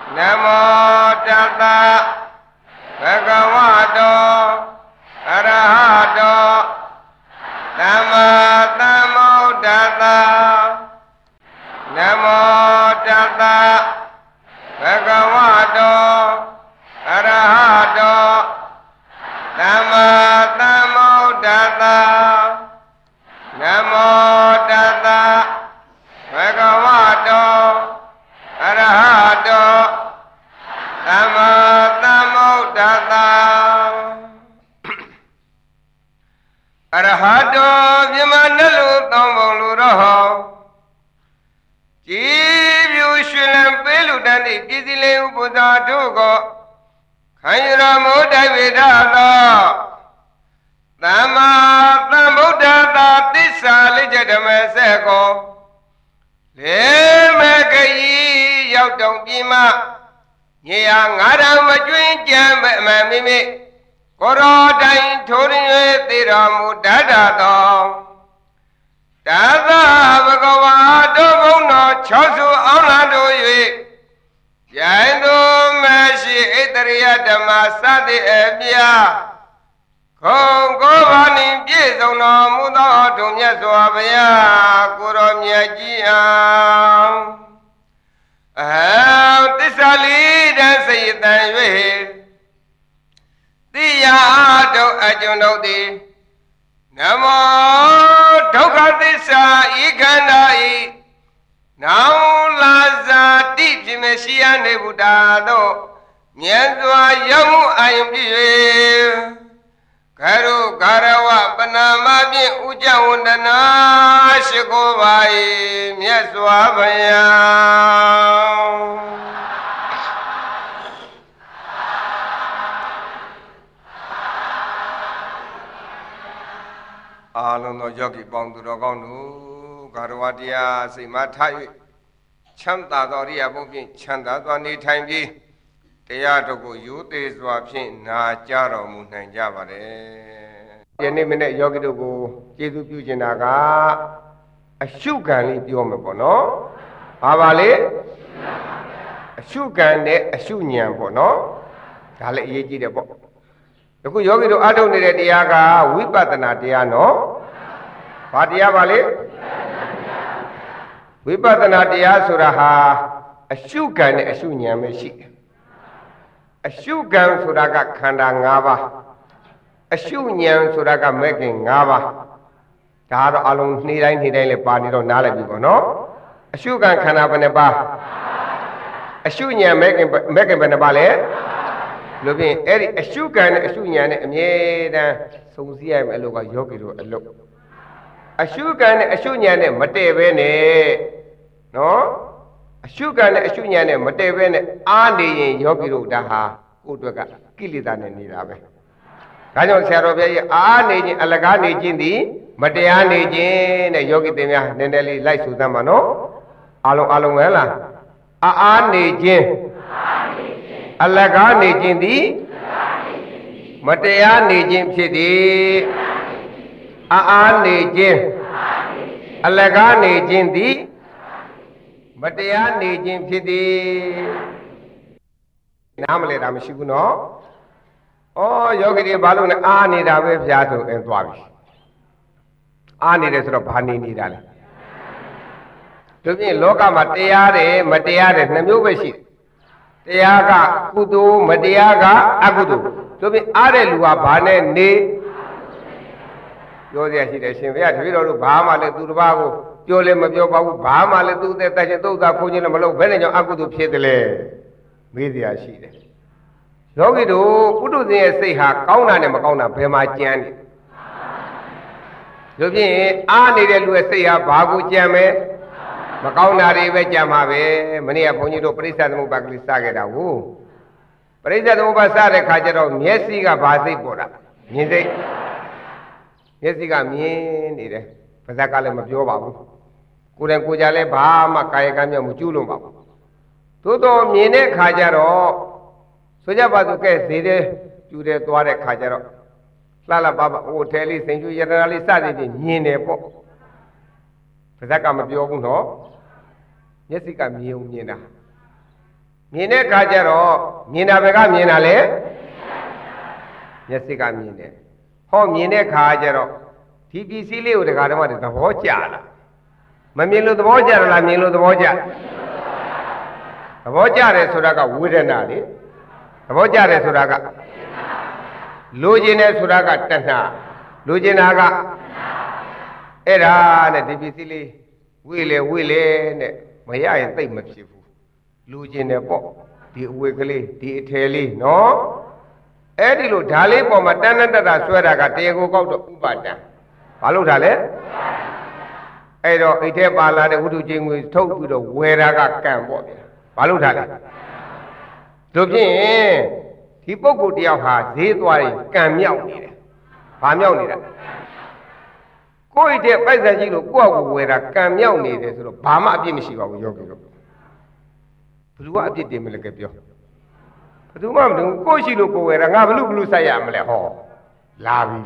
Namo Tassa Bhagavato Arahato Sama Sambuddhassa Namo Tassa Bhagavato Arahato Sama Sambuddhassa Namo Tassa Bhagavato Arahato Sama Sambuddhassa Arahato Vimanalu Tambolu Roho Jibyu Shulam Pelu Dani Kizile Ubuddha Dugo Khayra Mudai Vedata Sama Sambuddhassa Tissa Lijadama Seko Lemakayi Yautong Pima Nya Ngara Majwin Jamba Mamimi Koro Dai Thorinwe Tiramu Dadato Dada Bhagavato Gauno Chosu Aulando Yue Jaindu Meshi Itariya Dhammasati Ebya Kongobani Pyesono Mudo Dumya Swabaya Kuro Myajiya Tisali Dan Sayitan Yue Tiya Ado Ajunodi Namo Dhokatissa Ikandai Now Laza Deep Messiah Nebudado Nyazwa Yamu Ayumdiwe Karu Karawa Panamabi Ujawundana Shikovai Myaswabaya Alano Yogi Bonduragonu Garwadia Simatai Chanta Doria Bobin Chanda Dwani Timbi Teatoko Yute Swapin Na Jaro Munan Javare Yenimine Yogi to go Jesu Pujinaga a sugar Biomabono Avale a sugar a shunian bono Tale Yeji the Bob. The Yogi to Adoni Diaga, Wipatana Diano, Padia Valley Wipatana Dia Suraha, a sugan a sunya meshi. A sugan Suraga Kandangava, a sunyan Suraga making Gava. Taro alone Nidan Hidale Party on Nalabigo, no? A sugan Kanabaneba, a sunya making Benabale. Looking Eric a sugar and a sunyan and yeda so see I'm a look at Yogi to a look. A sugar and a sunyan and Matevene no? A sugar and a sunyan and Matevene Andi Yogi to Daha, Utuka, Kilidan and Nirabe. Kajon Sarobe, Ani Alagani Jindi, Mateani Jin, a Yogi Demia, Neneli Lai Sudamano, Alongella, Ani Jin. Alaga Nijindi Matea Nijim Sidi Aa Nijim Alaga Nijindi Matea Nijim Sidi Namale Ramashiguno Oh Yogi Balloon Ani Rave Piato and Dwavi Ani Resropani Nidale To me Loka Matea Matea Namubashi Tiaga, Kudu, Madiaga, Agudu. To be Arelua Bane, Ne Yodia Situation, we had Viro Bama, let do the Bago, Jole Majoba, Bama, let do the Tajato, Pujina Malo, Benjo Agudu Piedele, Media Sheet. Yogi do, Kudu they say her, Kauna and Macona, Pema Jan. Yogi, I needed to say her, Bagu Jame. Macaunari Vejamabe, many upon you to Prisa Mubakli Sagada. Prisa Mubasare Kajaro, Yesiga Basi Bora. Yesiga mean it. Pasakale Majoba. Kuren Kujale Bama Kayakam Mujulumba. Toto Mine Kajaro. Sojabazuke Side, Jude Tuare Kajaro. Lala Baba Hoteli, Saint You generally started in Yinepo. Pasaka Majoguno. Jessica Miumina. မြင်တဲ့အခါကျတော့မြင်တာပဲကမြင်တာလေမျက်စိကမြင်တယ်ဟောမြင်တဲ့အခါကျတော့ဒီပစ္စည်းလေးကိုတရားဓမ္မတွေသဘောကျလားမမြင်လို့သဘောကျလားမြင်လို့သဘောကျသဘောကျတယ်ဆိုတာကဝေဒနာလေသဘောကျတယ်ဆိုတာကလိုချင်တယ်ဆိုတာကတဏှာလိုချင်တာကအဲ့ဒါနဲ့ဒီပစ္စည်းလေးဝေလေနဲ့မရရင်သိပ်မဖြစ်ဘူးလိုချင်တယ်ပေါ့ဒီအဝေကလေးဒီအထည်လေးနော်အဲ့ဒီလိုဓာလေးပေါ်မှာတဏ္ဍတ္တဆွဲတာကတရားကိုကောက်တော့ဥပါဒံဘာလို့ဓာလဲအဲ့တော့အိတ်ထဲပါလာတဲ့ဝိတုချင်းငွေထုတ်ပြီးတော့ဝယ်တာကကံပေါ့ဗျာဘာလို့ဓာလဲတို့ဖြင့်ဒီပုဂ္ဂိုလ်တယောက်ဟာဈေးသွားရင်ကံမြောက်နေတယ်ဘာမြောက်နေတာကိုယ့်ရဲ့ပိုက်ဆံရှိလို့ကိုယ့်အကူဝယ်တာကံမြောက်နေတယ်ဆိုတော့ဘာမှအပြစ်မရှိပါဘူးယောဂီတို့ဘယ်သူကအပြစ်တင်မလဲကပြောဘယ်သူမှမတင်ကိုယ့်ရှိလို့ကိုယ်ဝယ်တာငါဘလို့စိုက်ရမလဲဟောလာပြီ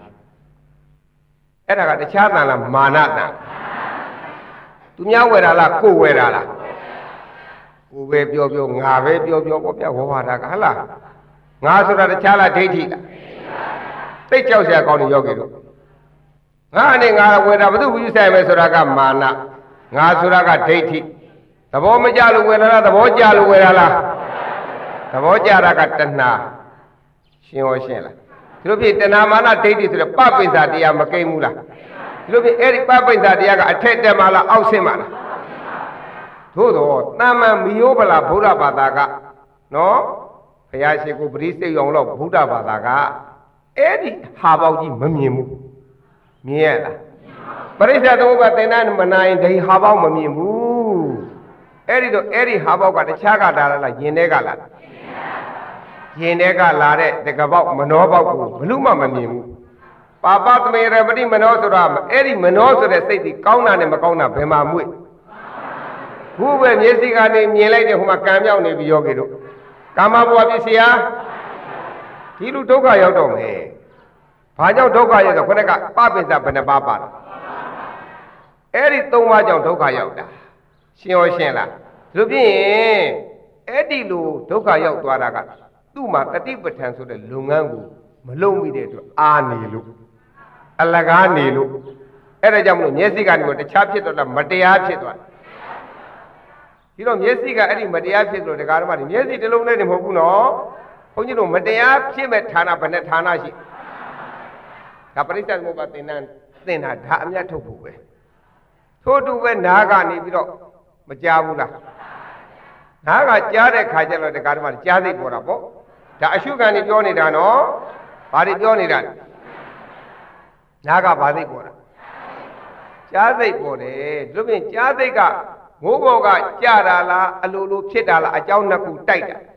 အဲ့ဒါကတခြားတန်လားမာနတန်သူများဝယ်တာလားကိုယ်ဝယ်တာလားကိုယ်ပဲပြောငါပဲပြောပေါ့ဗျဝဝတာကဟလားငါဆိုတာတခြားလားဒိဋ္ဌိလားသိကြောက်စရာကောင်းတယ်ယောဂီတို့ငါနဲ့ငါဝယ်တာဘယ်သူယူဆိုင်မယ်ဆိုတာကမာနငါဆိုတာကဒိဋ္ဌိသဘောမကျလို့ဝယ်တာလားသဘောကျလို့ဝယ်တာလားသဘောကျတာကတဏှာရှင်းရောရှင်းလားဒီလိုဖြစ်တဏှာမာနဒိဋ္ဌိဆိုတဲ့ပပိစ္ဆာတရားမကိမ့်ဘူးလားဒီလိုဖြစ်အဲ့ဒီပပိစ္ဆာတရားကအထက်တက်မှလားအောက်ဆင်းမှလားသို့တော့တာမန်မီယောဗလာဗုဒ္ဓဘာသာကနော်ဘုရားရှိခိုးပရိစိတ်အောင်လို့ဗုဒ္ဓဘာသာကအဲ့ဒီဟာပေါက်ကြီးမမြင်ဘူးမြင်ရလားပရိစ္ဆေသမုပ္ပါသင်္นานမနိုင်ဒီဟာပေါက်မမြင်ဘူးအဲ့ဒီတော့အဲ့ဒီဟာပေါက်ကတခြားကလာလားယင်တဲ့ကလာယင်တဲ့ကလာတဲ့တကပေါက်မနောပေါက်ကိုဘလို့မှမမြင်ဘူးပါပသမေရပတိမနောဆိုတာအဲ့ဒီမနောဆိုတဲ့စိတ်ဒီကောင်းတာနဲ့မကောင်းတာဘယ်မှာမွေ့ခုပဲမျက်စိကနေမြင်လိုက်တဲ့ဟိုမှာကံမြောက်နေပြီယောဂီတို့ကာမဘဝပစ္စယဒီလိုဒုက္ခရောက်တော့မယ်ဘာကြောင့်ဒုက္ခရောက်တော့ခொနဲ့ကပပိစ္ဆဘယ်နှပါပါလဲအဲ့ဒီ၃ပါးကြောင့်ဒုက္ခရောက်တာရှင်းရောရှင်းလားဒီလိုဖြစ်ရင်အဲ့ဒီလိုဒုက္ခရောက်သွားတာကသူ့မှာတတိပဋ္ဌာန်ဆိုတဲ့လုပ်ငန်းကိုမလုပ်မိတဲ့အတွက်အာနေလို့အလကားနေလို့အဲ့ဒါကြောင့်မလို့မျက်စိကနေတခြားဖြစ်တော့တာမတရားဖြစ်သွားဒီတော့မျက်စိကအဲ့ဒီမတရားဖြစ်လို့တရားဓမ္မတွေမျက်စိတစ်လုံးနဲ့တည်းမဟုတ်ဘူးနော်ဘုန်းကြီးတို့မတရားဖြစ်မဲ့ဌာနဘယ်နဲ့ဌာနရှိဒါပရိစ္ဆေသမုပ္ပါသင်္นานသင်တာဒါအမြတ်ထုတ်ဖို့ပဲထို့တူပဲနားကနေပြီးတော့မကြားဘူးလားနားကကြားတဲ့ခါကျတော့တရားဓမ္မတွေကြားစိတ်ပေါ်တာပေါ့ဒါအရှုခံနေပြောနေတာနော်ဘာတွေပြောနေတာလဲနားကဘာစိတ်ပေါ်တာကြားစိတ်ပေါ်တယ်ဒီလိုပြင်ကြားစိတ်ကမိုးပေါ်ကကြတာလားအလိုလိုဖြစ်တာလားအကြောင်းနှစ်ခုတိုက်တာ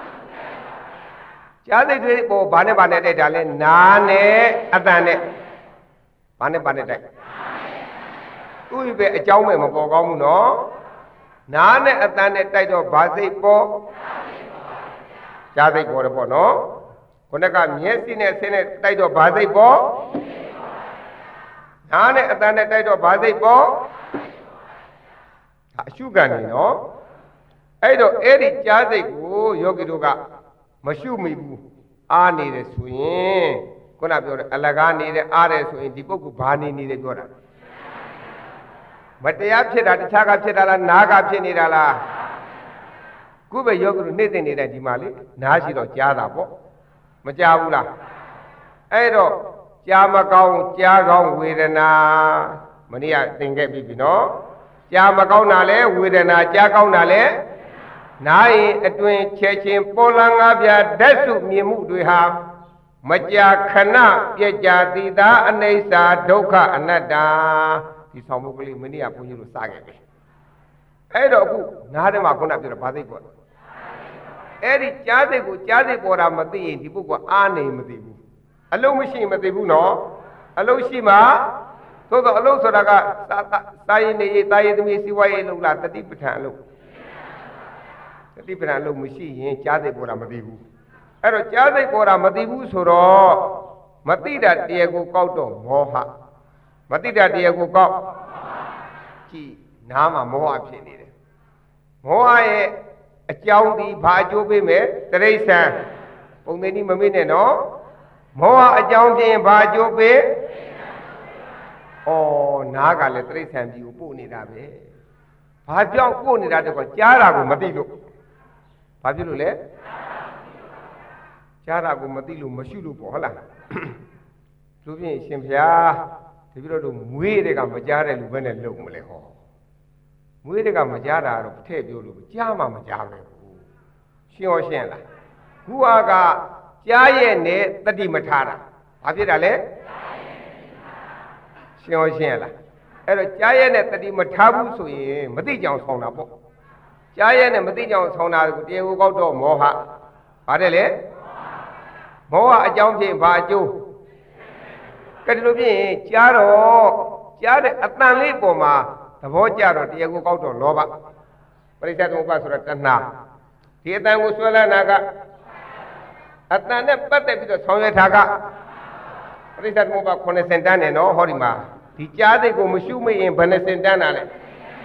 ကြားစိတ်တွေပေါ်ဘာနဲ့တိုက်တာလဲနားနဲ့အတန်နဲ့ဘာနဲ့တိုက်သူ့ပဲအကြောင်းပဲမပေါ်ကောင်းဘူးနော်နားနဲ့အတန်နဲ့တိုက်တော့ဘာစိတ်ပေါ်ကြားစိတ်ပေါ်တယ်ပေါ့နော်ခုနကမျက်စိနဲ့ဆင်းနဲ့တိုက်တော့ဘာစိတ်ပေါ်နားနဲ့အတန်နဲ့တိုက်တော့ဘာစိတ်ပေါ်အရှုခံနေနော်အဲ့တော့အဲ့ဒီကြားစိတ်ကိုယောဂီတို့ကမရှုမိဘူးအားနေတယ်ဆိုရင်ခုနပြောတဲ့အလကားနေတယ်အားတယ်ဆိုရင်ဒီပုဂ္ဂိုလ်ဘာနေတယ်ပြောတာမတရားဖြစ်တာတခြားကဖြစ်တာလားနားကဖြစ်နေတာလားခုပဲယောဂီတို့နှိမ့်သိနေတဲ့ဒီမှာလေနားရှိတော့ကြားတာပေါ့မကြားဘူးလားအဲ့တော့ကြားမကောင်းကြားကောင်းဝေဒနာမနေ့ကသင်ခဲ့ပြီနော်ကြားမကောင်းတာလဲဝေဒနာကြားကောင်းတာလဲနားရင်အတွင်ချဲချင်းပေါ်လာငါးပြဓာတ်စုမြင်မှုတွေဟာမကြာခဏပြည့်ကြသည်သာအနိစ္စဒုက္ခအနတ္တဒီဆောင်မှုကလေးမနေ့ကဘုန်းကြီးတို့စခဲ့ပြီအဲ့တော့အခုနားထဲမှာခုနပြောတာဘာသိပေါ်အဲ့ဒီကြားစိတ်ကိုကြားစိတ်ပေါ်တာမသိရင်ဒီပုဂ္ဂိုလ်အားနေမသိဘူးအလုံးမရှိမသိဘူးနော်အလုံးရှိမှသို့တော့အလုံးဆိုတာကသာယနေရေးသာယသမီးစီဝါရေးလုံးလားတတိပဋ္ဌာန်အလုံးတတိပဋ္ဌာန်အလုံးမရှိရင်ကြားစိတ်ပေါ်တာမသိဘူးအဲ့တော့ကြားစိတ်ပေါ်တာမသိဘူးဆိုတော့မသိတာတရားကိုကောက်တော့မောဟမသိတာတရားကိုကောက်ကြည့်နားမှာမောဟဖြစ်နေတယ်မောဟရဲ့အအကြောင်းဒီဘာအကျိုးပေးမယ်တရိစ္ဆာန်ပုံသိနေမမေ့နဲ့နော်မောဟအကြောင်းဖြင့်ဘာအကျိုးပေးဩနားကလည်းတရိစ္ဆာန်ကြီးကိုပို့နေတာပဲဘာကြောင့်ပို့နေတာတော့ကြားတာကိုမသိလို့ဘာဖြစ်လို့လဲကြားတာကိုမသိလို့မရှိလို့ပေါ့ဟုတ်လားလူပြင်းရှင်ဖျားတပည့်တော်တို့မွေးတဲ့ကမကြားတဲ့လူပဲနဲ့လုံမလဲဟောမွေးတဲ့ကမကြားတာတော့ထည့်ပြောလို့ကြားမှမကြားပဲဘူးရှင်းရောရှင်းလားခုအားကကြားရဲ့နဲ့တတိမထားတာဘာဖြစ်တာလဲရှင်းရောရှင်းလားအဲ့တော့ကြားရဲ့နဲ့တတိမထားဘူးဆိုရင်မသိကြအောင်ဆောင်းတာပေါ့ကြားရဲ့နဲ့မသိကြအောင်ဆောင်းတာကိုတရားကိုကောက်တော့မောဟပါတယ်လေမောဟအကြောင်းဖြင့်ဘာအကျိုးကဲဒီလိုဖြင့်ကြားတော့ကြားတဲ့အတန်လေးပေါ်မှာသဘောကျတော့တရားကိုကောက်တော့လောဘပရိစ္ဆေသမုပ္ပါဆိုတော့တဏှာဒီအတန်ကိုဆွဲလာတာကအတန်နဲ့ပတ်သက်ပြီးတော့ဆောင်ရွက်တာကပရိစ္ဆေသမုပ္ပါ9စင်တန်းနဲ့နော်ဟောဒီမှာဒီကြားသိကိုမရှုမရင်ဘယ်နှစင်တန်းတာလဲ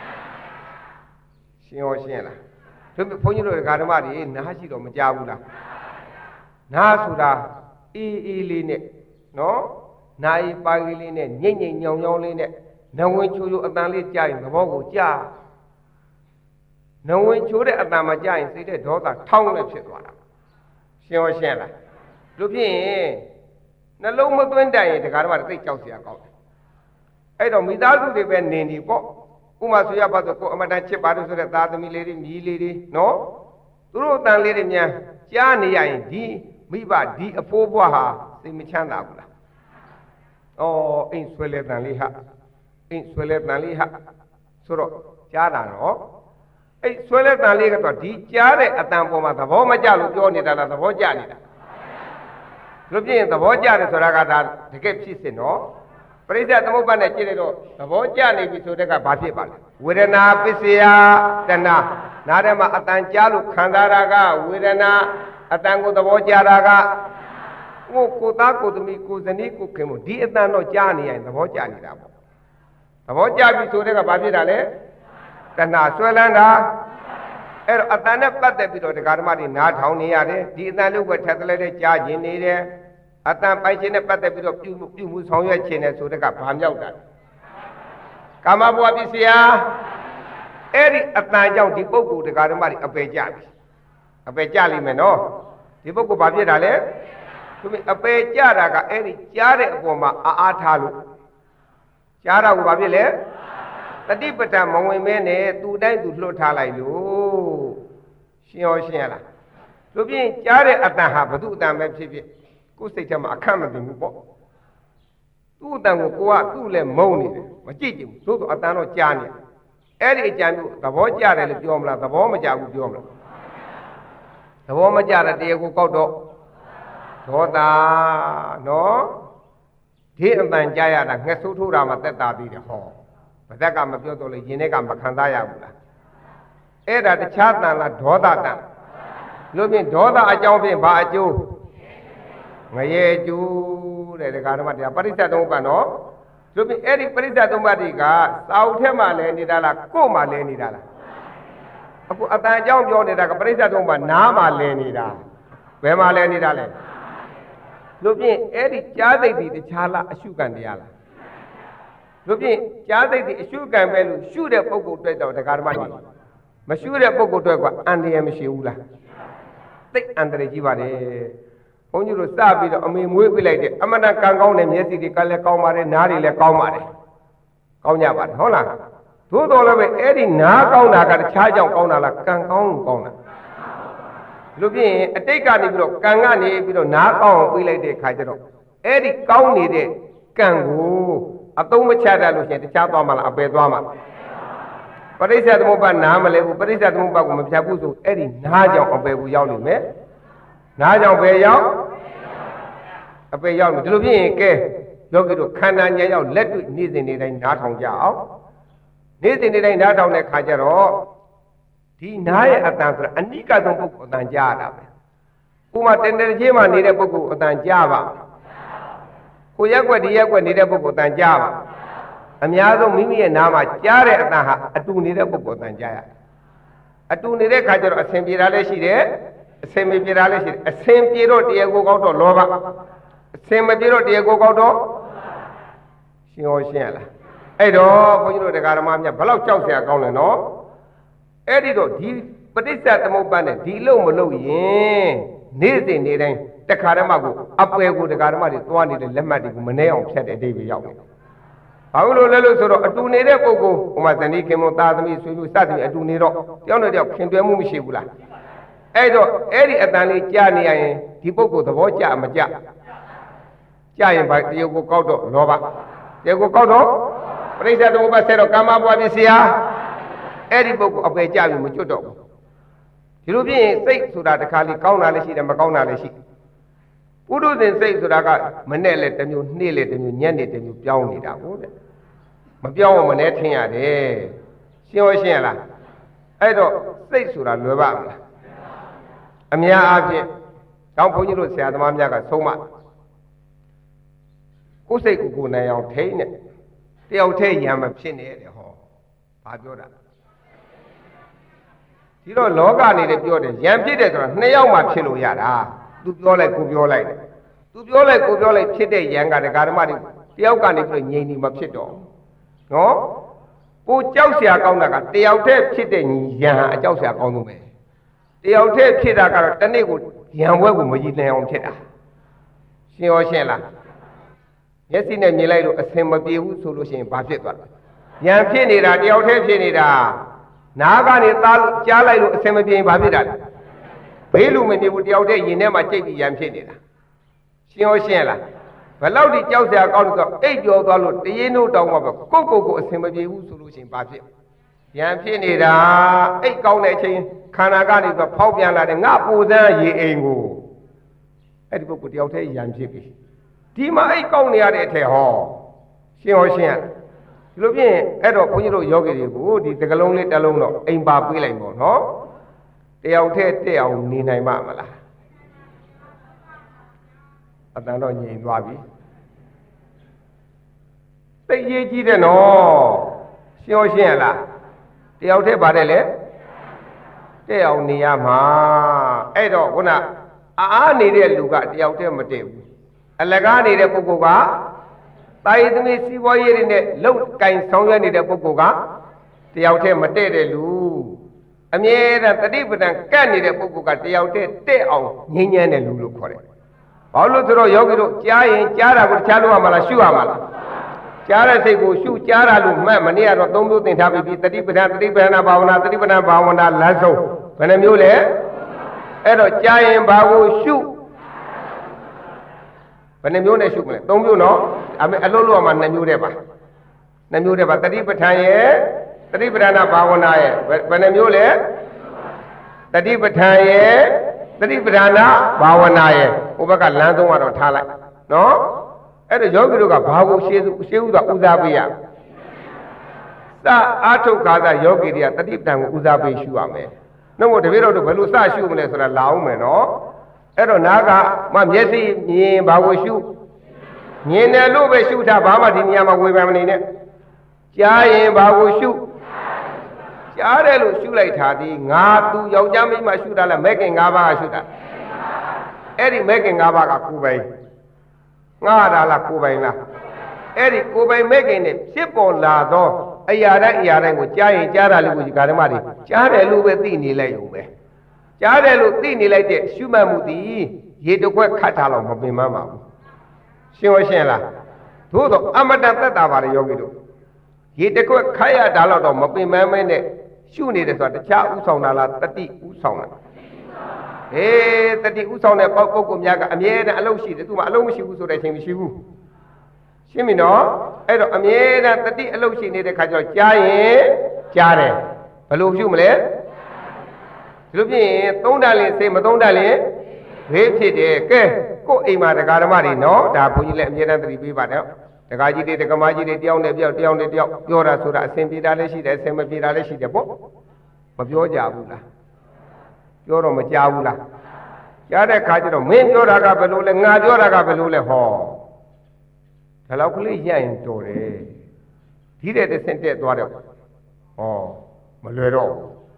ရှင်းရောရှင်းလားတို့ဘုန်းကြီးတို့ဓမ္မတွေနားရှိတော့မကြားဘူးလားနားဆိုတာအေးအေးလေးနဲ့နော်နားအေးပါးလေးနဲ့ညိမ့်ညိမ့်ညောင်ညောင်လေးနဲ့နဝင်ချိုးချိုးအတန်လေးကြားရင်သဘောကိုကြားနဝင်ချိုးတဲ့အတန်မှာကြားရင်စိတ်တဲ့ဒေါသထောင်းလည်းဖြစ်သွားတာရှင်းရောရှင်းလားလို့ဖြစ်ရင်နှလုံးမသွင်းတိုင်ရင်ဒကာဓမ္မတွေသိကြောက်เสียကောင်းတယ်အဲ့တော့မိသားစုတွေပဲနေနေပေါ့ဥမာဆိုရပါတော့ကိုအမတန်ချစ်ပါလို့ဆိုတဲ့သားသမီးလေးတွေမြည်လေးတွေနော်သူတို့အတန်လေးတွေများကြားနေရရင်ဒီမိဘဒီအဖိုးဘွားဟာသိမချမ်းသာဘူးလားဩအိမ်ဆွဲလဲတန်လေးဟာအိမ်ဆွဲလဲတန်လေးဟာဆိုတော့ကြားတာနော်အဲ့ဆွဲလဲတန်လေးကတော့ဒီကြားတဲ့အတန်ပေါ်မှာသဘောမကျလို့ပြောနေတာလားသဘောကျနေတာလို့ပြရင်သဘောကျတယ်ဆိုတာကဒါတကယ်ဖြစ်စစ်နော်ပရိစ္ဆေသမုပ္ပါနဲ့ကြည့်လိုက်တော့သဘောကျနေပြီဆိုတဲ့ကဘာဖြစ်ပါလဲဝေဒနာပစ္စယတဏနားထဲမှာအတန်ကြားလို့ခံစားတာကဝေဒနာအတန်ကိုသဘောကျတာကကိုသားကိုသမီးကိုဇနီးကိုခင်မို့ဒီအတန်တော့ကြားနေရင်သဘောကျနေတာပေါ့သဘောကျပြီဆိုတဲ့ကဘာဖြစ်တာလဲတဏဆွဲလန်းတာအဲ့တော့အတန်နဲ့ပတ်သက်ပြီးတော့ဒကာဓမ္မတွေနားထောင်နေရတယ်ဒီအတန်လို့ပဲထက်တလဲတဲ့ကြားကျင်နေတယ်အတန်ပိုင်ခြင်းနဲ့ပတ်သက်ပြီးတော့ပြုမှုဆောင်ရွက်ခြင်းနဲ့ဆိုတဲ့ကဘာမြောက်တာကာမဘဝပစ္စယအဲ့ဒီအတန်ကြောင့်ဒီပုဂ္ဂိုလ်ဒကာဓမ္မတွေအပယ်ကြပြီအပယ်ကြလိမ့်မယ်နော်ဒီပုဂ္ဂိုလ်ဘာဖြစ်တာလဲသူအပယ်ကြတာကအဲ့ဒီကြားတဲ့အပေါ်မှာအားထားလို့ကြားတာကိုဘာဖြစ်လဲတတိပဋ္ဌာန်မဝင်မဲနဲ့သူတိုင်းသူလွတ်ထားလိုက်လို့ရှင်းရောရှင်းရလားသူဖြင့်ကြားတဲ့အတန်ဟာဘု து အတန်ပဲဖြစ်ဖြစ်ကိုယ်စိတ်ထဲမှာအခက်မသိဘူးပေါ့သူ့အတန်ကိုကိုကသူ့လည်းမုန်းနေတယ်မကြည့်ကြဘူးသို့တော့အတန်တော့ကြားနေအဲ့ဒီအကြံမျိုးသဘောကျတယ်လို့ပြောမလားသဘောမကျဘူးပြောမလားသဘောမကျတဲ့တရားကိုကောက်တော့ဒေါသနော်ဒီအတန်ကြားရတာငှက်ဆိုးထိုးတာမှတက်တာပြီးတယ်ဟောဗဇက်ကမပြောတော့လေရင်ထဲကမခံစားရဘူးလားအဲ့ဒါတခြားတန်လားဒေါသတန်လို့ဖြင့်ဒေါသအကြောင်းဖြင့်ဘာအကျိုးငရေကျိုးတဲ့ဒကာဓမ္မတရားပရိစ္ဆေသုံးပါနော်လို့ဖြင့်အဲ့ဒီပရိစ္ဆေသုံးပါးတွေကစာအုပ်ထဲမှာလဲနေတာလားကိုယ်မှာလဲနေတာလားအခုအတန်အကြောင်းပြောနေတာကပရိစ္ဆေသုံးပါးနားမှာလဲနေတာဘယ်မှာလဲနေတာလဲလို့ဖြင့်အဲ့ဒီကြားသိတိတခြားလားအရှုခံတရားလားလို့ဖြင့်ကြားသိတိအရှုခံပဲလို့ရှုတဲ့ပုဂ္ဂိုလ်တွေ့တော့ဒကာဓမ္မကြီးမရှုတဲ့ပုဂ္ဂိုလ်တွေ့ကအန္တရာယ်မရှိဘူးလားသိအန္တရာယ်ကြီးပါတယ်ဘုန်းကြီးတို့စပြီးတော့အမေမွေးပြလိုက်တဲ့အမတန်ကံကောင်းတဲ့မျက်စိတွေကလည်းကောင်းပါတယ်နားတွေလည်းကောင်းပါတယ်ကောင်းကြပါတယ်ဟုတ်လားသို့တော်လည်းပဲအဲ့ဒီနားကောင်းတာကတခြားကြောင့်ကောင်းတာလားကံကောင်းကောင်းတာလို့ဖြင့်အတိတ်ကနေပြီးတော့ကံကနေပြီးတော့နားကောင်းအောင်ပြေးလိုက်တဲ့ခါကျတော့အဲ့ဒီကောင်းနေတဲ့ကံကိုအသုံးမချတတ်လို့ရှိရင်တခြားသွားမှလားအပယ်သွားမှပရိစ္ဆေသမုပ္ပါနားမလဲဘူးပရိစ္ဆေသမုပ္ပါကိုမဖြတ်ဘူးဆိုအဲ့ဒီနားကြောင့်အပယ်ဘူးရောက်နေမယ်နားကြောင့်ပဲရောက်အပယ်ရောက်နေဒီလိုဖြစ်ရင်ကဲယောဂီတို့ခန္ဓာဉာဏ်ရောက်လက်တွေ့နေ့စဉ်နေ့တိုင်းနားထောင်ကြအောင်နေ့စဉ်နေ့တိုင်းနားထောင်တဲ့ခါကျတော့ဒီနားရဲ့အတန်ဆိုတာအနိကဆုံးပုဂ္ဂိုလ်အတန်ကြားရတာပဲဥမာတင်တယ်ချင်းမှနေတဲ့ပုဂ္ဂိုလ်အတန်ကြားပါကိုရက်ွက်ဒီရက်ွက်နေတဲ့ပုဂ္ဂိုလ်အတန်ကြားပါအများဆုံးမိမိရဲ့နားမှာကြားတဲ့အတန်ဟာအတူနေတဲ့ပုဂ္ဂိုလ်အတန်ကြားရအတူနေတဲ့ခါကျတော့အစဉ်ပြေတာလည်းရှိတယ်အစဉ်မပြေတာလည်းရှိတယ်အစဉ်ပြေတော့တရားကိုကောက်တော့လောဘအစဉ်မပြေတော့တရားကိုကောက်တော့ရှင်းရောရှင်းရလားအဲ့တော့ဘုန်းကြီးတို့တရားဓမ္မများဘလောက်ကြောက်เสียကောင်းလဲနော်အဲ့ဒီတော့ဒီပဋိစ္စသမုပ္ပါဒ်နဲ့ဒီလို့မလို့ရင်နေ့စဉ်နေ့တိုင်းတရားဓမ္မကိုအပယ်ကိုတရားဓမ္မတွေသွားနေတဲ့လက်မှတ်တွေကိုမနှဲအောင်ဖြတ်တဲ့အတိတ်ပဲရောက်နေတယ်ဘာလို့လဲလို့ဆိုတော့အတူနေတဲ့ပုဂ္ဂိုလ်ဟိုမှာဇနီးခင်မွန်သားသမီးဆွေမျိုးစသည်အတူနေတော့တယောက်နဲ့တယောက်ခင်တွဲမှုမရှိဘူးလားအဲ့တော့အဲ့ဒီအတန်လေးကြားနေရရင်ဒီပုဂ္ဂိုလ်သဘောကျမကျကြားရင်ဘာတရားကိုကောက်တော့လောဘတရားကိုကောက်တော့ပရိစ္ဆေသမုပ္ပါဆဲတော့ကာမဘဝပစ္စယအဲ့ဒီပုဂ္ဂိုလ်အပယ်ကြပြီမကျွတ်တော့ဘူးဒီလိုဖြစ်ရင်စိတ်ဆိုတာတစ်ခါလေးကောင်းတာလည်းရှိတယ်မကောင်းတာလည်းရှိပုရုဇဉ်စိတ်ဆိုတာကမနဲ့လည်းတစ်မျိုးနေ့လည်းတစ်မျိုးညနေတစ်မျိုးပြောင်းနေတာဟုတ်တယ်မပြောင်းအောင်မနဲ့ထင်ရတယ်ရှင်းရောရှင်းရလားအဲ့တော့စိတ်ဆိုတာလွယ်ပါမလားအများအားဖြင့်တောင်းဘုန်းကြီးတို့ဆရာသမားများကဆုံးမကိုယ်စိတ်ကိုယ်နိုင်အောင်ထိန်းနဲ့တယောက်တည်းရံမဖြစ်နေတယ်ဟောဘာပြောတာဒီတော့လောကနေလည်းပြောတယ်ရံဖြစ်တယ်ဆိုတာနှစ်ယောက်မှဖြစ်လို့ရတာသူပြောလိုက်ကိုပြောလိုက်တယ်သူပြောလိုက်ကိုပြောလိုက်ဖြစ်တဲ့ရံကဒကာဓမ္မတွေတယောက်ကနေပြီးငြိမ်နေမှဖြစ်တော့နော်ကိုကြောက်เสียကောင်းတာကတယောက်တည်းဖြစ်တဲ့ရံဟာအကြောက်เสียကောင်းဆုံးပဲတယောက်တည်းဖြစ်တာကတော့တနေ့ကိုရံဘွဲကိုမကြီးနိုင်အောင်ဖြစ်တာရှင်းရောရှင်းလားမျက်စိနဲ့မြင်လိုက်လို့အစင်မပြေဘူးဆိုလို့ရှိရင်ဘာဖြစ်သွားလဲရံဖြစ်နေတာတယောက်တည်းဖြစ်နေတာနားကနေသားကြားလိုက်လို့အစင်မပြေရင်ဘာဖြစ်တာလဲဘေးလူမပြေဘူးတယောက်တည်းရင်ထဲမှာကြိတ်ပြီးရံဖြစ်နေတာရှင်းရောရှင်းလားဘယ်လောက်ဒီကြောက်စရာကောင်းလို့ဆိုအိတ်ကြောသွားလို့တရင်တို့တောင်းမှာပဲကိုအစင်မပြေဘူးဆိုလို့ရှိရင်ဘာဖြစ်ရံဖြစ်နေတာအိတ်ကောင်းတဲ့အချိန်ခန္ဓာကနေဆိုဖောက်ပြန်လာတဲ့ငါပူစမ်းရေအိမ်ကိုအဲ့ဒီပုဂ္ဂိုလ်တယောက်တည်းရံဖြစ်ပြီဒီမှာအိတ်ကောင်းနေရတဲ့အထက်ဟောရှင်းရောရှင်းရဒီလိုဖြင့်အဲ့တော့ဘုန်းကြီးတို့ယောဂီတွေကိုဒီသကလုံးလေးတစ်လုံးတော့အိမ်ပါပေးလိုက်ပေါ့နော်တယောက်တည်းတက်အောင်နေနိုင်မှာမလားအတန်တော့ငြိမ်သွားပြီသိရေးကြီးတယ်နော်ရှင်းရောရှင်းရလားတယောက်တည်းပါတယ်လေတက်အောင်နေရမှာအဲ့တော့ခုနအားနေတဲ့လူကတယောက်တည်းမတည့်ဘူးအလကားနေတဲ့ပုဂ္ဂိုလ်ကတာယသမီးစီးပွားရေးတွေနဲ့လုတ်ကင်ဆောင်ရွက်နေတဲ့ပုဂ္ဂိုလ်ကတယောက်တည်းမတည့်တဲ့လူအမြဲတမ်းတတိပဒံကတ်နေတဲ့ပုဂ္ဂိုလ်ကတယောက်တည်းတက်အောင်ငြိမ်းချမ်းတဲ့လူလို့ခေါ်တယ်ဘာလို့ဆိုတော့ယောဂီတို့ကြားရင်ကြားတာကိုတခြားလို့ရမှာလားရှုရမှာလားကြားတဲ့စိတ်ကိုရှုကြားတာလို့မှတ်မနေ့ကတော့သုံးမျိုးသင်ထားပြီးတတိပဒံဘာဝနာတတိပဒံဘာဝနာလမ်းဆုံးဘယ်နှမျိုးလဲအဲ့တော့ကြားရင်ဘာကိုရှုဘယ်နှမျိုးနဲ့ရှုမလဲသုံးမျိုးနော်အလုံးလုံးမှာ2မျိုးတည်းပါ2မျိုးတည်းပါတတိပဋ္ဌာန်ရဲ့တတိပဋ္ဌာနာဘာဝနာရဲ့ဘယ်နှမျိုးလဲတတိပဋ္ဌာန်ရဲ့တတိပဋ္ဌာနာဘာဝနာရဲ့ဟိုဘက်ကလမ်းဆုံးကတော့ထားလိုက်နော်အဲ့တော့ယောဂီတို့ကဘာကိုရှေးဥစွာဦးစားပေးရစအာထုတ်ခါသာယောဂီတွေကတတိပဋ္ဌာန်ကိုဦးစားပေးရှုရမယ်နှုတ်တပည့်တော်တို့ဘယ်လိုစရှုမလဲဆိုတာလာအောင်မယ်နော်အဲ့တော့နားကမျက်စိမြင်ဘာကိုရှုမြင်တယ်လို့ပဲရှုတာဘာမှဒီနေရာမှာဝေဖန်မနေနဲ့ကြားရင်ဘာကိုရှုကြားတယ်လို့ရှုလိုက်တာဒီငါသူယောက်ျားမိန်းမရှုတာလားမဲခင်၅ပါးကရှုတာအဲ့ဒီမဲခင်၅ပါးကကိုယ်ပိုင်ငါတာလားကိုယ်ပိုင်လားအဲ့ဒီကိုယ်ပိုင်မဲခင်နဲ့ဖြစ်ပေါ်လာသောအရာတိုင်းကိုကြားရင်ကြားတာလို့ကိုဒီကာဓမ္မတွေကြားတယ်လို့ပဲသိနေလိုက်ရုံပဲကြားတယ်လို့သိနေလိုက်တဲ့ရှုမှတ်မှုသည်ရေတကွက်ခတ်ထားလို့မပင်မပါဘူးရှင်းရောရှင်းလားသို့တော့အမတန်သက်တာပါလေယောဂီတို့ရေတကွက်ခတ်ရတာတော့မပင်မမဲနဲ့ရှုနေတယ်ဆိုတာတခြားဥဆောင်တာလားတတိဥဆောင်တာတတိဥဆောင်တဲ့ပုဂ္ဂိုလ်များကအမြဲတမ်းအလုပ်ရှိတယ်သူမှအလုပ်မရှိဘူးဆိုတဲ့အချိန်မရှိဘူးရှင်းပြီနော်အဲ့တော့အမြဲတမ်းတတိအလုပ်ရှိနေတဲ့ခါကျတော့ကြားရင်ကြားတယ်ဘယ်လိုရှုမလဲဒီလိုဖြစ်ရင်သုံးတန်လင်စိတ်မသုံးတန်လင်ဘေးဖြစ်တယ်ကဲကို့အိမ်မှာတရားဓမ္မတွေနော်ဒါဘုန်းကြီးလည်းအမြဲတမ်းသတိပေးပါတယ်တရားကြီးတွေတရားမကြီးတွေတယောက်နဲ့တယောက်ပြောတာဆိုတာအစဉ်ပြေတာလည်းရှိတယ်အစဉ်မပြေတာလည်းရှိတယ်ပေါ့မပြောကြဘူးလားပြောတော့မကြားဘူးလားကြားတဲ့ခါကျတော့မင်းပြောတာကဘယ်လိုလဲငါပြောတာကဘယ်လိုလဲဟောဒါလောက်ကလေးရရင်တော်တယ်ဒီတဲ့တစ်ဆင့်တက်သွားတော့ဟောမလွယ်တော့ရှ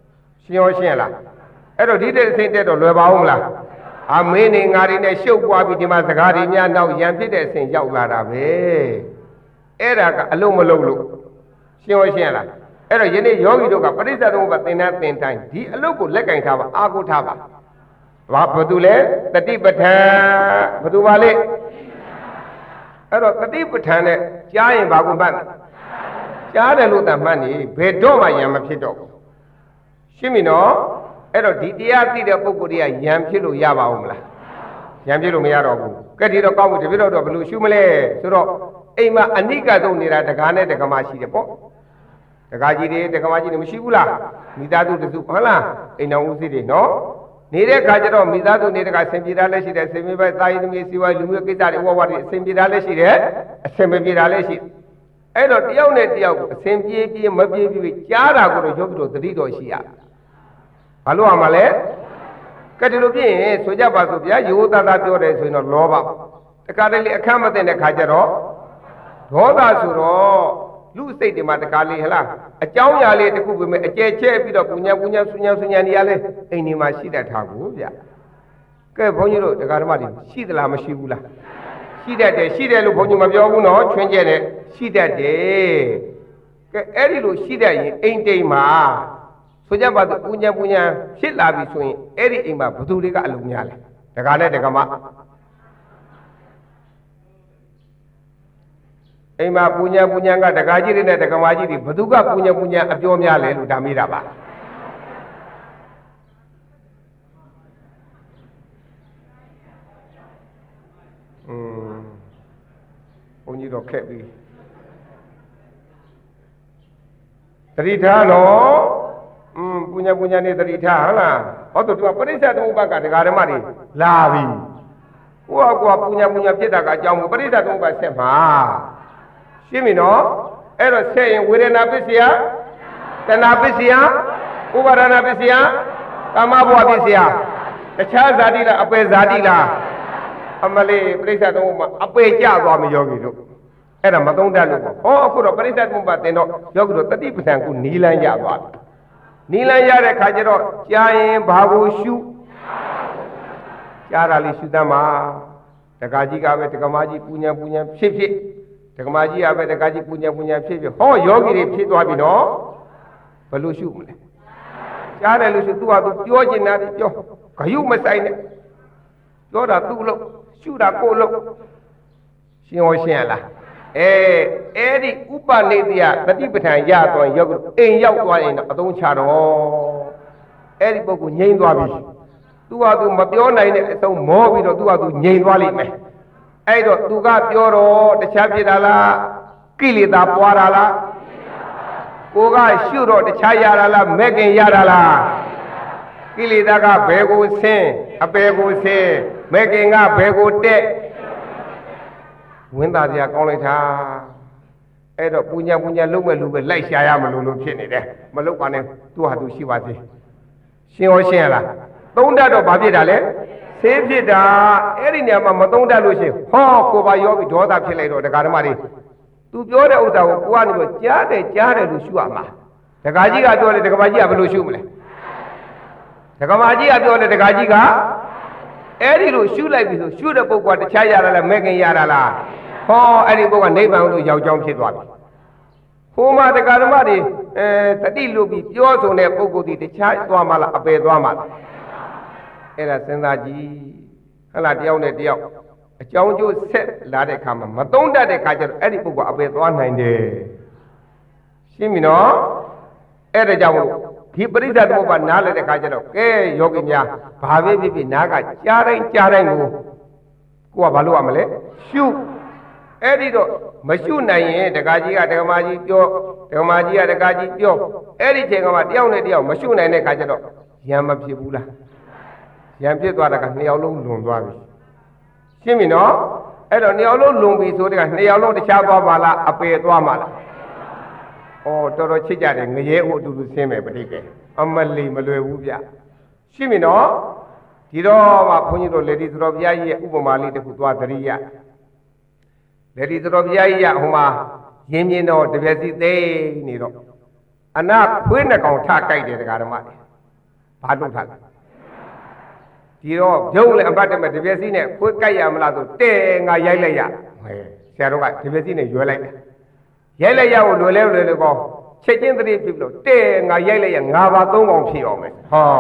ရှင်းရောရှင်းလားအဲ့တော့ဒီတဲ့အဆင့်တက်တော့လွယ်ပါဦးမလားအမင်းနေငါတွေနဲ့ရှုပ်ပွားပြီးဒီမှာစကားတွေများနောက်ရံဖြစ်တဲ့အဆင့်ရောက်လာတာပဲအဲ့ဒါကအလုံးမလုံးလို့ရှင်းရောရှင်းလားအဲ့တော့ယနေ့ယောဂီတို့ကပရိစ္ဆေသမုပ္ပါသင်္นานသင်တိုင်းဒီအလုပ်ကိုလက်ကင်ထားပါအာကိုထားပါဘာသူလဲတတိပဋ္ဌာန်ဘာသူပါလဲအဲ့တော့တတိပဋ္ဌာန်နဲ့ကြားရင်ဘာကိုမှတ်ကြားတယ်လို့သာမှတ်နေဘယ်တော့မှယံမဖြစ်တော့ဘူးရှင်းပြီနော်အဲ့တော့ဒီတရားသိတဲ့ပုဂ္ဂိုလ်တွေကယံဖြစ်လို့ရပါဦးမလားယံဖြစ်လို့မရတော့ဘူးကဲဒီတော့ကောင်းပြီတပြည့်တော့ဘယ်လိုရှုမလဲဆိုတော့အိမ်မှာအနိကဆုံးနေတာတကားနဲ့တကမရှိတယ်ပေါ့တကားကြီးတွေတကမကြီးတွေမရှိဘူးလားမိသားစုတစုဟုတ်လားအိမ်တော်ဦးစီးတွေနော်နေတဲ့ခါကျတော့မိသားစုနေတကဆင်ပြေတာလည်းရှိတယ်ဆင်ပြေပဲသာယသမီးစီဝါလူမျိုးကိစ္စတွေဝဝတွေအဆင်ပြေတာလည်းရှိတယ်အဆင်မပြေတာလည်းရှိအဲ့တော့တယောက်နဲ့တယောက်အဆင်ပြေပြေမပြေပြေကြားတာကိုတော့ယောဂီတို့သတိတော်ရှိရဘာလို့ရမှာလဲကဲဒီလိုပြည့်ရင်ဆိုကြပါစို့ဗျာယောသသာပြောတယ်ဆိုရင်တော့လောဘတခါတလေအခမ်းမသိတဲ့ခါကျတော့ဒေါသဆိုတော့လူစိတ်တွေမှာတခါလေဟလားအကြောင်းအရာလေးတစ်ခုပဲမဲ့အကျယ်ကျဲပြီးတော့ပူညာဆူညာနေရလဲအိမ်ဒီမှာရှိတတ်တာကိုဗျကဲဘုန်းကြီးတို့တရားဓမ္မတွေရှိသလားမရှိဘူးလားရှိတတ်တယ်ရှိတယ်လို့ဘုန်းကြီးမပြောဘူးနော်ချွင်းကျဲတယ်ရှိတတ်တယ်ကဲအဲ့ဒီလိုရှိတတ်ရင်အိမ်တိမ်မှာဆိုကြပါစို့ပူညာဖြစ်လာပြီဆိုရင်အဲ့ဒီအိမ်မှာဘသူတွေကအလုံးများလဲတခါနဲ့တခါမအိမ်မှာပူညာကတကားကြီးတွေနဲ့တကမာကြီးတွေဘသူကပူညာအပြောများလဲလို့ဒါမေးတာပါဘုန်းကြီးတော့ခက်ပြီသတိထားနော်ပူညာနေသတိထားဟုတ်လားဟောတော့သူကပရိစ္ဆေသမုပ္ပါကဒကာဓမ္မတွေလာပြီကိုကပူညာဖြစ်တာကအကြောင်းကိုပရိစ္ဆေသမုပ္ပါဆက်မှာရှင်းပြီနော်အဲ့တော့ဆက်ရင်ဝေဒနာပစ္စယတဏှာပစ္စယဥပါဒနာပစ္စယကာမဘဝပစ္စယတခြားဇာတိလားအပယ်ဇာတိလားအမလေးပရိစ္ဆေသမုပ္ပါအပယ်ကျသွားမယောဂီတို့အဲ့ဒါမသုံးတတ်လို့ပေါ့ဟောအခုတော့ပရိစ္ဆေသမုပ္ပါသင်တော့ယောဂီတို့တတိပဋ္ဌာန်ကိုနီးလန်းရသွားပြီနီးလန်းရတဲ့ခါကျတော့ကြားရင်ဘာကိုရှုကြားတာလေးရှုသမ်းပါတက္ကကြီးကပဲတက္ကမကြီးပူညာဖြစ်တက္ကမကြီးကပဲတက္ကကြီးပူညာဖြစ်ဟောယောဂီတွေဖြစ်သွားပြီနော်ဘယ်လိုရှုမလဲကြားတယ်လို့ရှုသူကသူပြောချင်တာပြောဂယုမဆိုင်နဲ့ပြောတာသူ့လို့ရှုတာကိုယ်လို့ရှင်းဟောရှင်းရလားအဲ့ဒီဥပနိတိယတတိပဋ္ဌာန်ရတော့ယောဂီအိမ်ရောက်သွားရင်တော့အသုံးချတော့အဲ့ဒီပုဂ္ဂိုလ်ငြိမ်းသွားပြီသူကသူမပြောနိုင်တဲ့အဆုံးမောပြီးတော့သူကသူငြိမ်သွားလိမ့်မယ်အဲ့တော့သူကပြောတော့တခြားဖြစ်တာလားကိလေသာပွားတာလားကိုကရှုတော့တခြားရတာလားမဲ့ခင်ရတာလားကိလေသာကဘယ်ကိုဆင်းအပယ်ကိုဆင်းမဲ့ခင်ကဘယ်ကိုတက်ဝင်းသားစရာကောင်းလိုက်တာအဲ့တော့ပူညာလုံးမဲ့လူပဲလိုက်ရှာရမလို့ဖြစ်နေတယ်မလုပ်ပါနဲ့သူဟာသူရှိပါသေးရှင်းရောရှင်းရလားသုံးတတ်တော့ဘာဖြစ်တာလဲဆေးဖြစ်တာအဲ့ဒီနေရာမှာမသုံးတတ်လို့ရှိရင်ဟောကိုပါရောပြီးဒေါသဖြစ်လိုက်တော့ဒကာဓမ္မတွေသူပြောတဲ့ဥစ္စာကိုကိုကနေတော့ကြားတယ်လို့ရှုရမှာဒကာကြီးကပြောတယ်ဒကာမကြီးကဘယ်လိုရှုမလဲဒကာမကြီးကပြောတယ်ဒကာကြီးကအဲ့ဒီလိုရှုလိုက်ပြီဆိုရှုတဲ့ပုဂ္ဂိုလ်ကတခြားရတာလားမဲ့ခင်ရတာလားဟောအဲ့ဒီပုဂ္ဂိုလ်ကနိဗ္ဗာန်ကိုရောက်ကြောင်းဖြစ်သွားပြီဟိုမှာဒကာဓမ္မတွေတတိလို့ပြီးပြောဆိုတဲ့ပုဂ္ဂိုလ်ဒီတခြားသွားမှလားအပယ်သွားမှလားအဲ့ဒါစဉ်းစားကြည့်ဟဲ့လားတယောက်နဲ့တယောက်အကြောင်းကျိုးဆက်လာတဲ့အခါမှာမသုံးတတ်တဲ့အခါကျတော့အဲ့ဒီပုဂ္ဂိုလ်အပယ်သွားနိုင်တယ်ရှင်းပြီနော်အဲ့ဒါကြောင့်ဒီပရိစ္ဆေသမုပ္ပါနားလည်တဲ့အခါကျတော့ကဲယောဂီများဘာပဲဖြစ်ဖြစ်နားကကြားတိုင်းကိုကဘာလို့ရမလဲရှုအဲ့ဒီတော့မရှုနိုင်ရင်ဒကာကြီးကဒကာမကြီးပြောဒကာမကြီးကဒကာကြီးပြောအဲ့ဒီချိန်ကမှတယောက်နဲ့တယောက်မရှုနိုင်တဲ့အခါကျတော့ရံမဖြစ်ဘူးလားရံဖြစ်သွားတာကနှစ်ယောက်လုံးလွန်သွားပြီရှင်းပြီနော်အဲ့တော့နှစ်ယောက်လုံးလွန်ပြီဆိုတဲ့ကနှစ်ယောက်လုံးတခြားသွားပါလားအပယ်သွားပါလားတော်တော်ချစ်ကြတယ်ငရဲဦးအတူတူဆင်းမယ်ပဋိကေအမလီမလွယ်ဘူးဗျရှင်းပြီနော်ဒီတော့မှဘုန်းကြီးတို့လေဒီသတော်ဘုရားကြီးရဲ့ဥပမာလေးတစ်ခုသွားသတိရလေဒီသတော်ဘုရားကြီးရဟိုမှာရင်းမြင်းတော့တပြက်စီသိနေတော့အနာခွေးနှကောင်ထကြိုက်တယ်ဒကာဓမ္မတွေဘာလုပ်ထားလဲဒီတော့ပြုံးလေအပတ်တမဲ့တပြက်စီနဲ့ခွေးကြိုက်ရမလားဆိုတဲငါရိုက်လိုက်ရဟဲ့ဆရာတို့ကတပြက်စီနဲ့ရွယ်လိုက်တယ်ရိုက်လိုက်ရကိုလွယ်လဲကောချက်ချင်းတတိဖြစ်လို့တဲငါရိုက်လိုက်ရငါပါသုံးကောင်ဖြစ်အောင်မယ်ဟော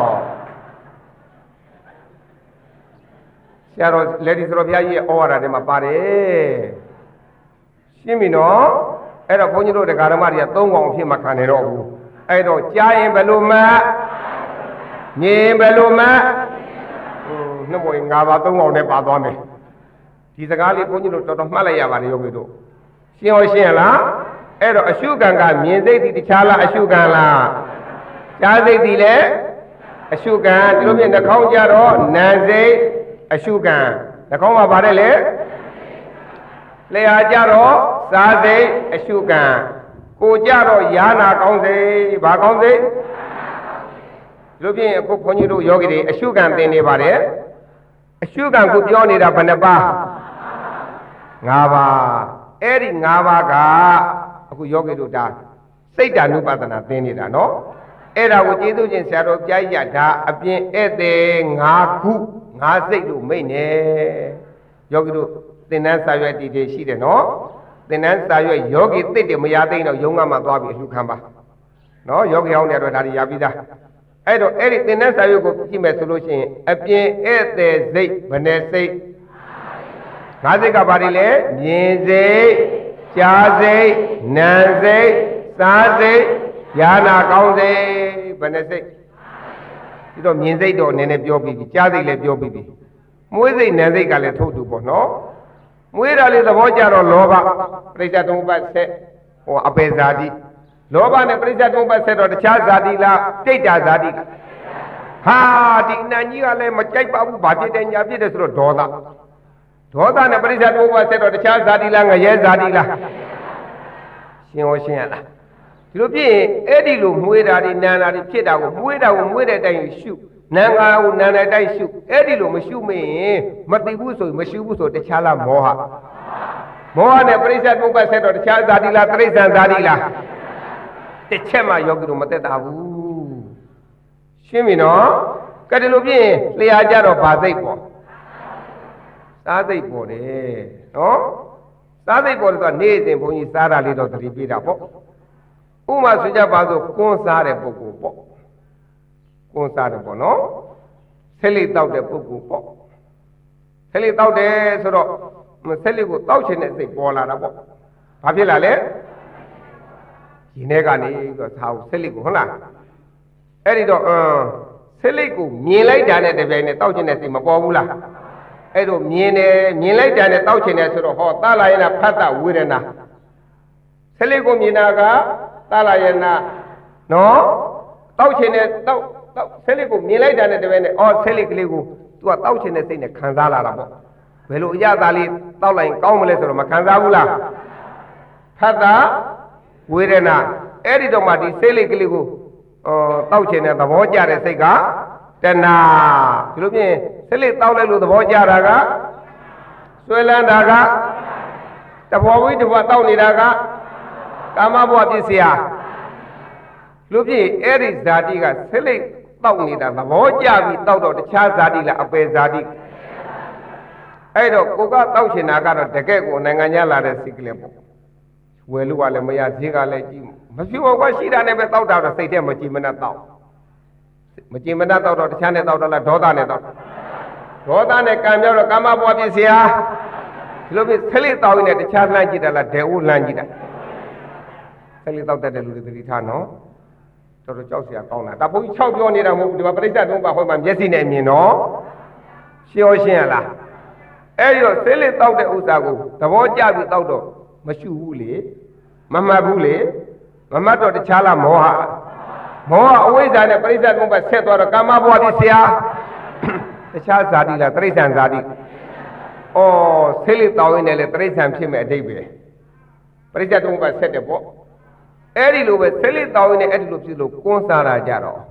ဆရာတော်လက်ဒီဆိုတော်ဘုရားကြီးရဲ့ဩဝါဒထဲမှာပါတယ်ရှင်းပြီနော်အဲ့တော့ဘုန်းကြီးတို့တရားဓမ္မတွေကသုံးကောင်အဖြစ်မခံနေတော့ဘူးအဲ့တော့ကြားရင်ဘယ်လိုမှမြင်ဘယ်လိုမှနှမွေငါးပါးသုံးကောင်နဲ့ပါသွားမယ်ဒီစကားလေးဘုန်းကြီးတို့တော်တော်မှတ်လိုက်ရပါတယ်ယောဂီတို့ရှင်းရောရှင်းရလားအဲ့တော့အရှုခံကမြင်စိတ်ဒီတခြားလားအရှုခံလားကြားစိတ်ဒီလည်းအရှုခံဒီလိုမျိုးနှာခေါင်းကြတော့နာစိတ်အရှုခံနှာခေါင်းမှာပါတယ်လေလျှာကြတော့စားစိတ်အရှုခံကိုကြတော့ယာနာကောင်းစိတ်ဘာကောင်းစိတ်ဒီလိုပြင်အခုဘုန်းကြီးတို့ယောဂီတွေအရှုခံသင်နေပါတယ်အရှုခံကိုပြောနေတာဘယ်နှပါး၅ပါးအဲ့ဒီ၅ပါးကအခုယောဂီတို့ဒါစိတ်ဓာနုပဒနာသင်နေတာနော်အဲ့ဒါကိုကျေးဇူးရှင်ဆရာတော်ပြရဒါအပြင်ဧည့်သည်၅ခု၅စိတ်လို့မိတ်နေယောဂီတို့သင်္นานစာရွက်တည်တည်ရှိတယ်နော်သင်္นานစာရွက်ယောဂီတစ်တယ်မရသိတော့ယုံကမှသွားပြီးအလှခံပါနော်ယောဂီဟောင်းတွေတော့ဒါတွေရပြီးသားအဲ့တော့အဲ့ဒီသင်္นานစာရွက်ကိုကြည့်မယ်ဆိုလို့ရှိရင်အပြင်ဧည့်သည်စိတ်ဘယ်နဲ့စိတ်၅စိတ်ကဘာတွေလဲမြင်စိတ်ကြားစိတ်နာမ်စိတ်စားစိတ်ယာနာကောင်းစိတ်ဘယ်နဲ့စိတ်ဒီတော့မြင်စိတ်တော့နည်းနည်းပြောပြီးပြီကြားစိတ်လည်းပြောပြီးပြီမွေးစိတ်နာမ်စိတ်ကလည်းထို့တူပေါ့နော်မွေးတာလေးသဘောကျတော့လောဘပရိစ္ဆေသုံးပါးဆက်ဟောအပေဇာတိလောဘနဲ့ပရိစ္ဆေသုံးပါးဆက်တော့တခြားဇာတိလားတိတ်တာဇာတိလားဟာဒီအနံကြီးကလည်းမကြိုက်ပါဘူးဘာဖြစ်တယ်ညာဖြစ်တယ်ဆိုတော့ဒေါသနဲ့ပရိစ္ဆေသုံးပါးဆက်တော့တခြားဇာတိလားငရဲဇာတိလားရှင်းရောရှင်းရလားဒီလိုဖြစ်ရင်အဲ့ဒီလိုမွေးတာတွေနံတာတွေဖြစ်တာကိုမွေးတာကိုမွေးတဲ့အတိုင်းရှုနံငါကိုနံတဲ့အတိုင်းရှုအဲ့ဒီလိုမရှုမရင်မသိဘူးဆိုရင်မရှုဘူးဆိုတခြားလားမောဟနဲ့ပရိစ္ဆေသုံးပါးဆက်တော့တခြားဇာတိလားတိရစ္ဆာန်ဇာတိလားတစ်ချက်မှယောဂီတို့မသက်တာဘူးရှင်းပြီနော်ကဲဒီလိုဖြစ်ရင်လျှာကြတော့ဗာသိပ်ပေါ့စားသိပ်ပေါ်တယ်နော်စားသိပ်ပေါ်တယ်ဆိုတာနေ့စဉ်ဘုန်းကြီးစားတာလေးတော့သတိပေးတာပေါ့ဥပမာဆိုကြပါစို့ကွန်းစားတဲ့ပုဂ္ဂိုလ်ပေါ့ကွန်းစားတယ်ပေါ့နော်ဆက်လိတောက်တဲ့ပုဂ္ဂိုလ်ပေါ့ဆက်လိတောက်တယ်ဆိုတော့ဆက်လိကိုတောက်ချင်တဲ့စိတ်ပေါ်လာတာပေါ့ဘာဖြစ်လာလဲဒီနေ့ကနေတော့သာဆက်လိကိုဟုတ်လားအဲ့ဒီတော့ဆက်လိကိုမြင်လိုက်တာနဲ့တပြိုင်နဲ့တောက်ချင်တဲ့စိတ်မပေါ်ဘူးလားအဲ့တော့မြင်လိုက်တာနဲ့တောက်ချင်တယ်ဆိုတော့ဟောသလာယနာဖတ်တာဝေဒနာဆက်လိကိုမြင်တာကသလာယနာနော်တောက်ချင်တဲ့တောက်ဆက်လိကိုမြင်လိုက်တာနဲ့တပြိုင်နဲ့ဆက်လိကလေးကိုသူကတောက်ချင်တဲ့စိတ်နဲ့ခံစားလာတာပေါ့ဘယ်လိုအရသာလေးတောက်လိုက်ကောင်းမလဲဆိုတော့မခံစားဘူးလားဖတ်တာဝေဒနာအဲ့ဒီတော့မှဒီဆက်လိကလေးကိုတောက်ချင်တဲ့သဘောကျတဲ့စိတ်ကတဏှာဒီလိုပြင်ဆက်လိတောက်လိုက်လို့သဘောကျတာကဆွဲလန်းတာကတဘောဝိတဘောတောက်နေတာကကာမဘဝပစ္စယလူပြည့်အဲ့ဒီဇာတိကဆက်လိတောက်နေတာသဘောကျပြီးတောက်တော့တခြားဇာတိလားအပယ်ဇာတိအဲ့တော့ကိုကတောက်ချင်တာကတော့တကယ့်ကိုနိုင်ငံခြားလာတဲ့စိတ်ကလေးပေါ့ဝယ်လို့ကလည်းမရဈေးကလည်းကြီးမဖြစ်ဘောကရှိတာနဲ့ပဲတောက်တာတော့စိတ်ထဲမကြည်မနှက်တောက်မကြည်မနှက်တောက်တော့တခြားနဲ့တောက်တော့လားဒေါသနဲ့တောက်ဒေါသနဲ့ကံပြောတော့ကာမဘဝပစ္စယဒီလိုပြီးဆက်လိတောက်ရင်တခြားလှမ်းကြည့်တာလားဒေဝလှမ်းကြည့်တာဆက်လိတောက်တတ်တဲ့လူတွေသတိထားနော်တော်တော်ကြောက်စရာကောင်းတာဒါဘုန်းကြီး6ပြောနေတာမဟုတ်ဘူးဒီမှာပရိစ္ဆေသုံးပါးဟောမှာမျက်စိနဲ့မြင်တော့ရှင်းရောရှင်းရလားအဲ့ဒီတော့ဆေးလေးတောက်တဲ့ဥစ္စာကိုသဘောကျပြီးတောက်တော့မရှုဘူးလေမမှတ်ဘူးလေမမှတ်တော့တခြားလားမောဟအဝိဇ္ဇာနဲ့ပရိစ္ဆေသုံးပါးဆက်သွားတော့ကာမဘဝတိဆရာတခြားဇာတိလားတိရစ္ဆာန်ဇာတိဆေးလေးတောက်ရင်လည်းတိရစ္ဆာန်ဖြစ်မဲ့အဓိပ္ပာယ်ပရိစ္ဆေသုံးပါးဆက်တယ်ပေါ့အဲ့ဒီလိုပဲဆေးလိတောင်းရင်အဲ့ဒီလိုဖြစ်လို့ကွန်းစားတာကြတော့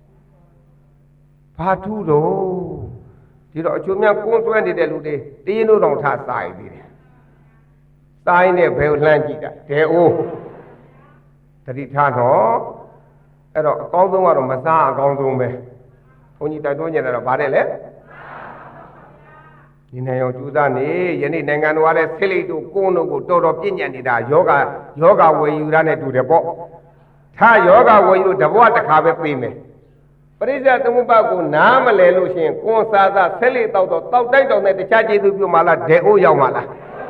ဘာထူးတော့ဒီတော့အချို့များကွန်းဆွဲနေတဲ့လူတွေတင်းတို့တောင်ထားစားရည်သေးတယ်စားရင်လည်းဘယ်လှမ်းကြည့်တာဒဲအိုးတတိထားတော့အဲ့တော့အကောင်းဆုံးကတော့မစားအကောင်းဆုံးပဲုန်းကြီးတိုက်တွန်းကြတယ်တော့ဗါတယ်လေဒီနေရောကျူးသားနေယနေ့နိုင်ငံတော်ရဲ့ဆိလိတို့ကိုတို့ကိုတော်တော်ပြည့်ညတ်နေတာယောဂဝေယူရနဲ့တူတယ်ပေါ့ထားယောဂဝေယူတဘွားတစ်ခါပဲပြေးမယ်ပရိစ္ဆေသမုပ္ပါကိုနားမလဲလို့ရှိရင်ကွန်စာသာဆိလိတောက်တိုက်တောက်နဲ့တခြားကျေသူပြုမှလားဒဲအိုးရောက်မှလား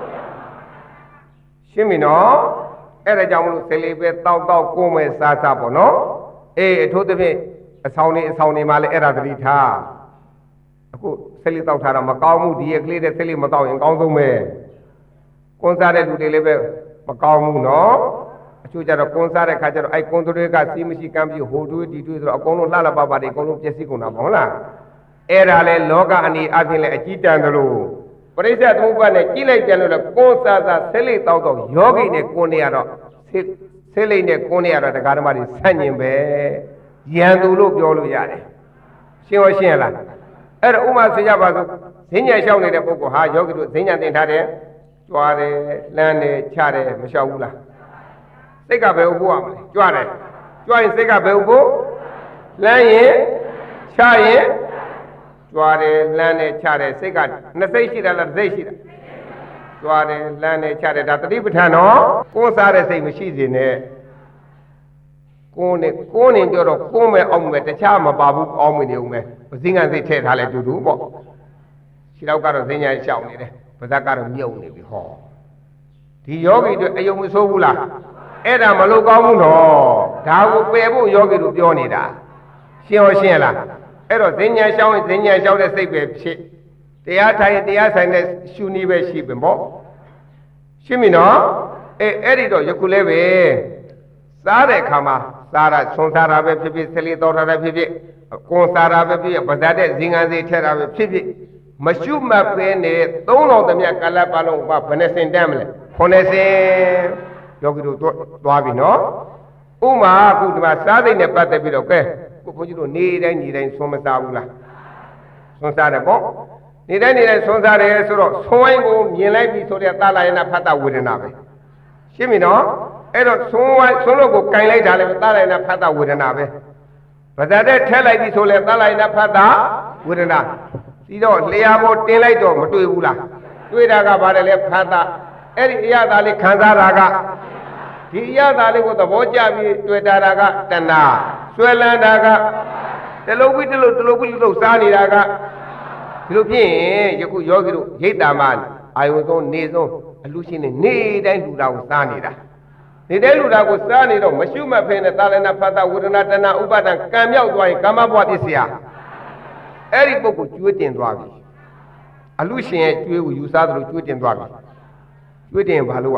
ရှင်းပြီနော်အဲ့ဒါကြောင့်မလို့ဆိလိပဲတောက်ကိုမဲ့စားပေါ့နော်အေးအထိုးသဖြင့်အဆောင်နေမှလည်းအဲ့ဒါသတိထားအခုဆိလိတောက်ထားတာမကောင်းဘူးဒီရကလေးတဲ့ဆိလိမတောက်ရင်အကောင်းဆုံးပဲကွန်စားတဲ့လူတွေလည်းပဲမကောင်းဘူးနော်အချို့ကျတော့ကွန်စားတဲ့ခါကျတော့အဲ့ကွန်တွေကစီးမရှိကမ်းပြီးဟိုတွေးဒီတွေးဆိုတော့အကုန်လုံးလှလှပပတွေအကုန်လုံးပျက်စီးကုန်တာပေါ့ဟုတ်လားအဲ့ဒါလဲလောကအနေအချင်းလဲအကြီးတန်းသလိုပရိစ္ဆေသမုပ္ပါနဲ့ကြည့်လိုက်ပြန်လို့လဲကွန်စားဆိလိတောက်ယောဂိနဲ့ကွန်နေရတော့ဆိလိနဲ့ကွန်နေရတော့တရားဓမ္မတွေဆန့်ကျင်ပဲရန်သူလို့ပြောလို့ရတယ်ရှင်းရလားအဲ့တော့ဥမာဆိုကြပါစို့ဈဉ္ညာလျှောက်နေတဲ့ပုဂ္ဂိုလ်ဟာယောဂီတို့ဈဉ္ညာသင်ထားတယ်ကြွားတယ်လှမ်းတယ်ချတယ်မလျှောက်ဘူးလားစိတ်ကဘယ်ဥဖို့ရမလဲကြွားတယ်ကြွားရင်စိတ်ကဘယ်ဥဖို့လှမ်းရင်ချရင်ကြွားတယ်လှမ်းတယ်ချတယ်စိတ်ကနှစ်စိတ်ရှိတာလားတစ်စိတ်ရှိတာကြွားတယ်လှမ်းတယ်ချတယ်ဒါတတိပဋ္ဌာန်နော်ကိုးစားတဲ့စိတ်မရှိစေနဲ့ကိုးနေပြောတော့ကိုးမယ်အောင်မယ်တခြားမပါဘူးအောင်မယ်နေဦးမယ်ဈဉ္ညာစိတ်ထည့်ထားလဲတူတူပေါ့ခြေတော့ကတော့ဈဉ္ညာရှောင်နေတယ်ပါးစပ်ကတော့မြုပ်နေပြီဟောဒီယောဂီတို့အယုံမဆိုးဘူးလားအဲ့ဒါမလုပ်ကောင်းဘူးနော်ဒါကိုပယ်ဖို့ယောဂီတို့ပြောနေတာရှင်းလားအဲ့တော့ဈဉ္ညာရှောင်ရင်ဈဉ္ညာရှောင်တဲ့စိတ်ပဲဖြစ်တရားထိုင်တရားဆိုင်တဲ့ရှုနည်းပဲရှိပင်ပေါ့ရှင်းပြီနော်အဲ့ဒီတော့ယခုလဲပဲစားတဲ့အခါမှာစားတာဆွန်စားတာပဲဖြစ်ဖြစ်ဆလေးတော်တာပဲဖြစ်ဖြစ်ကွန်စားတာပဲဖြစ်ဖြစ်ပါဇာတဲ့ဇင်ငံစီထက်တာပဲဖြစ်ဖြစ်မရှုမှတ်ပဲနဲ့3000သမ ्या ကာလပတ်လုံးကဘယ်နှစင်တမ်းမလဲ9စင်ယောဂီတို့သွားပြီနော်ဥမာအခုဒီမှာစားသိနဲ့ပတ်သက်ပြီးတော့ကဲကိုဘုန်းကြီးတို့နေတိုင်းဆွန်မစားဘူးလားဆွန်စားတယ်ပေါ့နေတိုင်းဆွန်စားတယ်ဆိုတော့ဆွန်ဝိုင်းကိုမြင်လိုက်ပြီဆိုတဲ့သာလယနာဖတ်တာဝေဒနာပဲရှင်းပြီနော်အဲ့တော့ဆွန်လို့ကိုကင်လိုက်တာလည်းသာလယနာဖတ်တာဝေဒနာပဲဗဇာတဲ့ထက်လိုက်ပြီဆိုလဲသာလယနာဖတ်တာဝေဒနာပြီးတော့လျှာပေါ်တင်လိုက်တော့မတွေ့ဘူးလားတွေ့တာကဘာလဲလဲဖတ်တာအဲ့ဒီအရသာလေးခံစားတာကဒီအရသာလေးကိုသဘောကျပြီးတွေ့တာကတဏှာဆွဲလန်းတာကတလုံးပြီးတလုံးစားနေတာကဒီလိုဖြစ်ရင်ယခုယောဂီတို့ရိတ်တာမှအာယုံဆုံးနေဆုံးအလူရှင်နေတိုင်းလူတာကိုစားနေတာနေတဲ့လူတာကိုစားနေတော့မရှုမှတ်ဖဲနဲ့သာလနာဖတ်တာဝေဒနာတဏှာဥပါဒံကံမြောက်သွားရင်ကာမဘဝပစ္စယအဲ့ဒီပုဂ္ဂိုလ်ကျွေးတင်သွားပြီအလူရှင်ရဲ့ကျွေးကိုယူစားသလိုကျွေးတင်သွားပြီကျွေးတင်ဘာလို့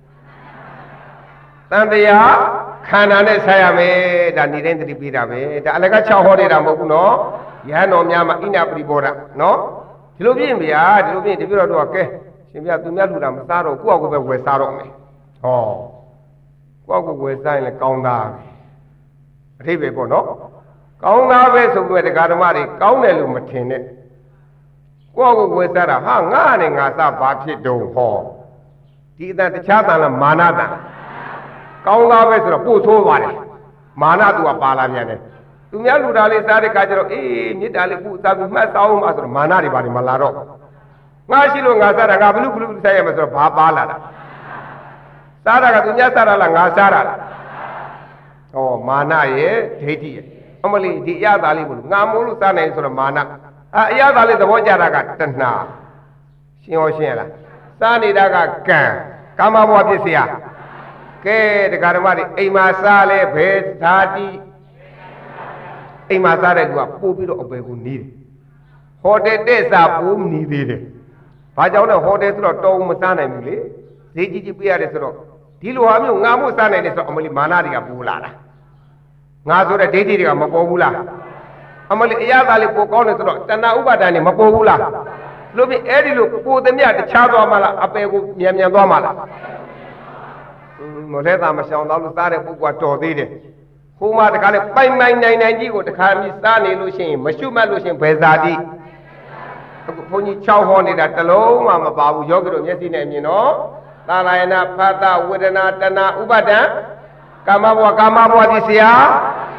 တန်တရားခန္ဓာနဲ့ဆက်ရမယ်ဒါနေတိုင်းသတိပေးတာပဲဒါအလက6ဟောနေတာမဟုတ်ဘူးနော်ယဟန်တော်များမှာဣနာပရိဘောဓနော်ဒီလိုပြင်ဗျာဒီလိုပြင်တပြည့်တော့ကဲရှင်ဗျာသူများလူတာမစားတော့ကိုယ့်အကူပဲဝယ်စားတော့မယ်ဟောကိုယ့်အကူဝယ်စားရင်လည်းကောင်းသားအထိပ္ပယ်ပေါ့နော်ကောင်းသားပဲဆိုပြီးတရားဓမ္မတွေကောင်းတယ်လို့မထင်နဲ့ကိုယ့်အကူဝယ်စားတာဟာငါနဲ့ငါစားဘာဖြစ်တုံဟောဒီအတန်တခြားတန်လားမာနတန်ကောင်းသားပဲဆိုတော့ပို့ဆိုးပါတယ်မာနသူကပါလာပြန်တယ်သူများလူတာလေးစားတဲ့ခါကျတော့အေးမြစ်တာလေးပို့စားပြီးမှတ်စားအောင်ပါဆိုတော့မာနတွေပါတယ်မလာတော့ငါရှိလို့ငါစားတာငါဘလူစားရမယ်ဆိုတော့ဘာပါလာတာစားတာကသူများစားတာလားငါစားတာလားဟောမာနရဲ့ဒိဋ္ဌိရဲ့အမလီဒီအရသာလေးကိုငါမိုးလို့စားနိုင်ဆိုတော့မာနအရသာလေးသဘောကျတာကတဏှာရှင်းလားစားနေတာကကံကာမဘဝပစ္စယကဲတရားဓမ္မတွေအိမ်မှာစားလဲဘယ်ဓာတိအိမ်မှာစားတဲ့သူကပို့ပြီးတော့အပယ်ကိုနေတယ်ဟိုတယ်တဲ့စားပိုးမနေသေးတယ်ဘာကြောင့်လဲဟိုတယ်ဆိုတော့တော်မစားနိုင်ဘူးလေဈေးကြီးပေးရတယ်ဆိုတော့ဒီလိုဟာမျိုးငါမို့စားနိုင်တယ်ဆိုတော့အမလီမာနတွေကပူလာတာငါဆိုတဲ့ဒိဋ္ဌိတွေကမပေါ်ဘူးလားအမလီအရသာလေးပိုကောင်းတယ်ဆိုတော့တဏှာဥပါဒဏ်တွေမပေါ်ဘူးလားလို့ပြီးအဲ့ဒီလိုပိုသမျှတခြားသွားမှလားအပယ်ကိုမြန်သွားမှလားမလဲတာမရှောင်တော့လို့စားတဲ့ပုဂ္ဂိုလ်ကတော်သေးတယ်ဟိုမှာတခါလေပိုင်နိုင်ကြီးကိုတခါမြည်စားနေလို့ရှိရင်မရှုမှတ်လို့ရှိရင်ဘယ်ဇာတိအခုဘုန်းကြီး6ဟောနေတာတလုံးမှမပါဘူးယောဂီတို့မျက်စိနဲ့မြင်တော့သာလယနာဖတ်တာဝေဒနာတဏှာဥပါဒံကာမဘဝပစ္စယ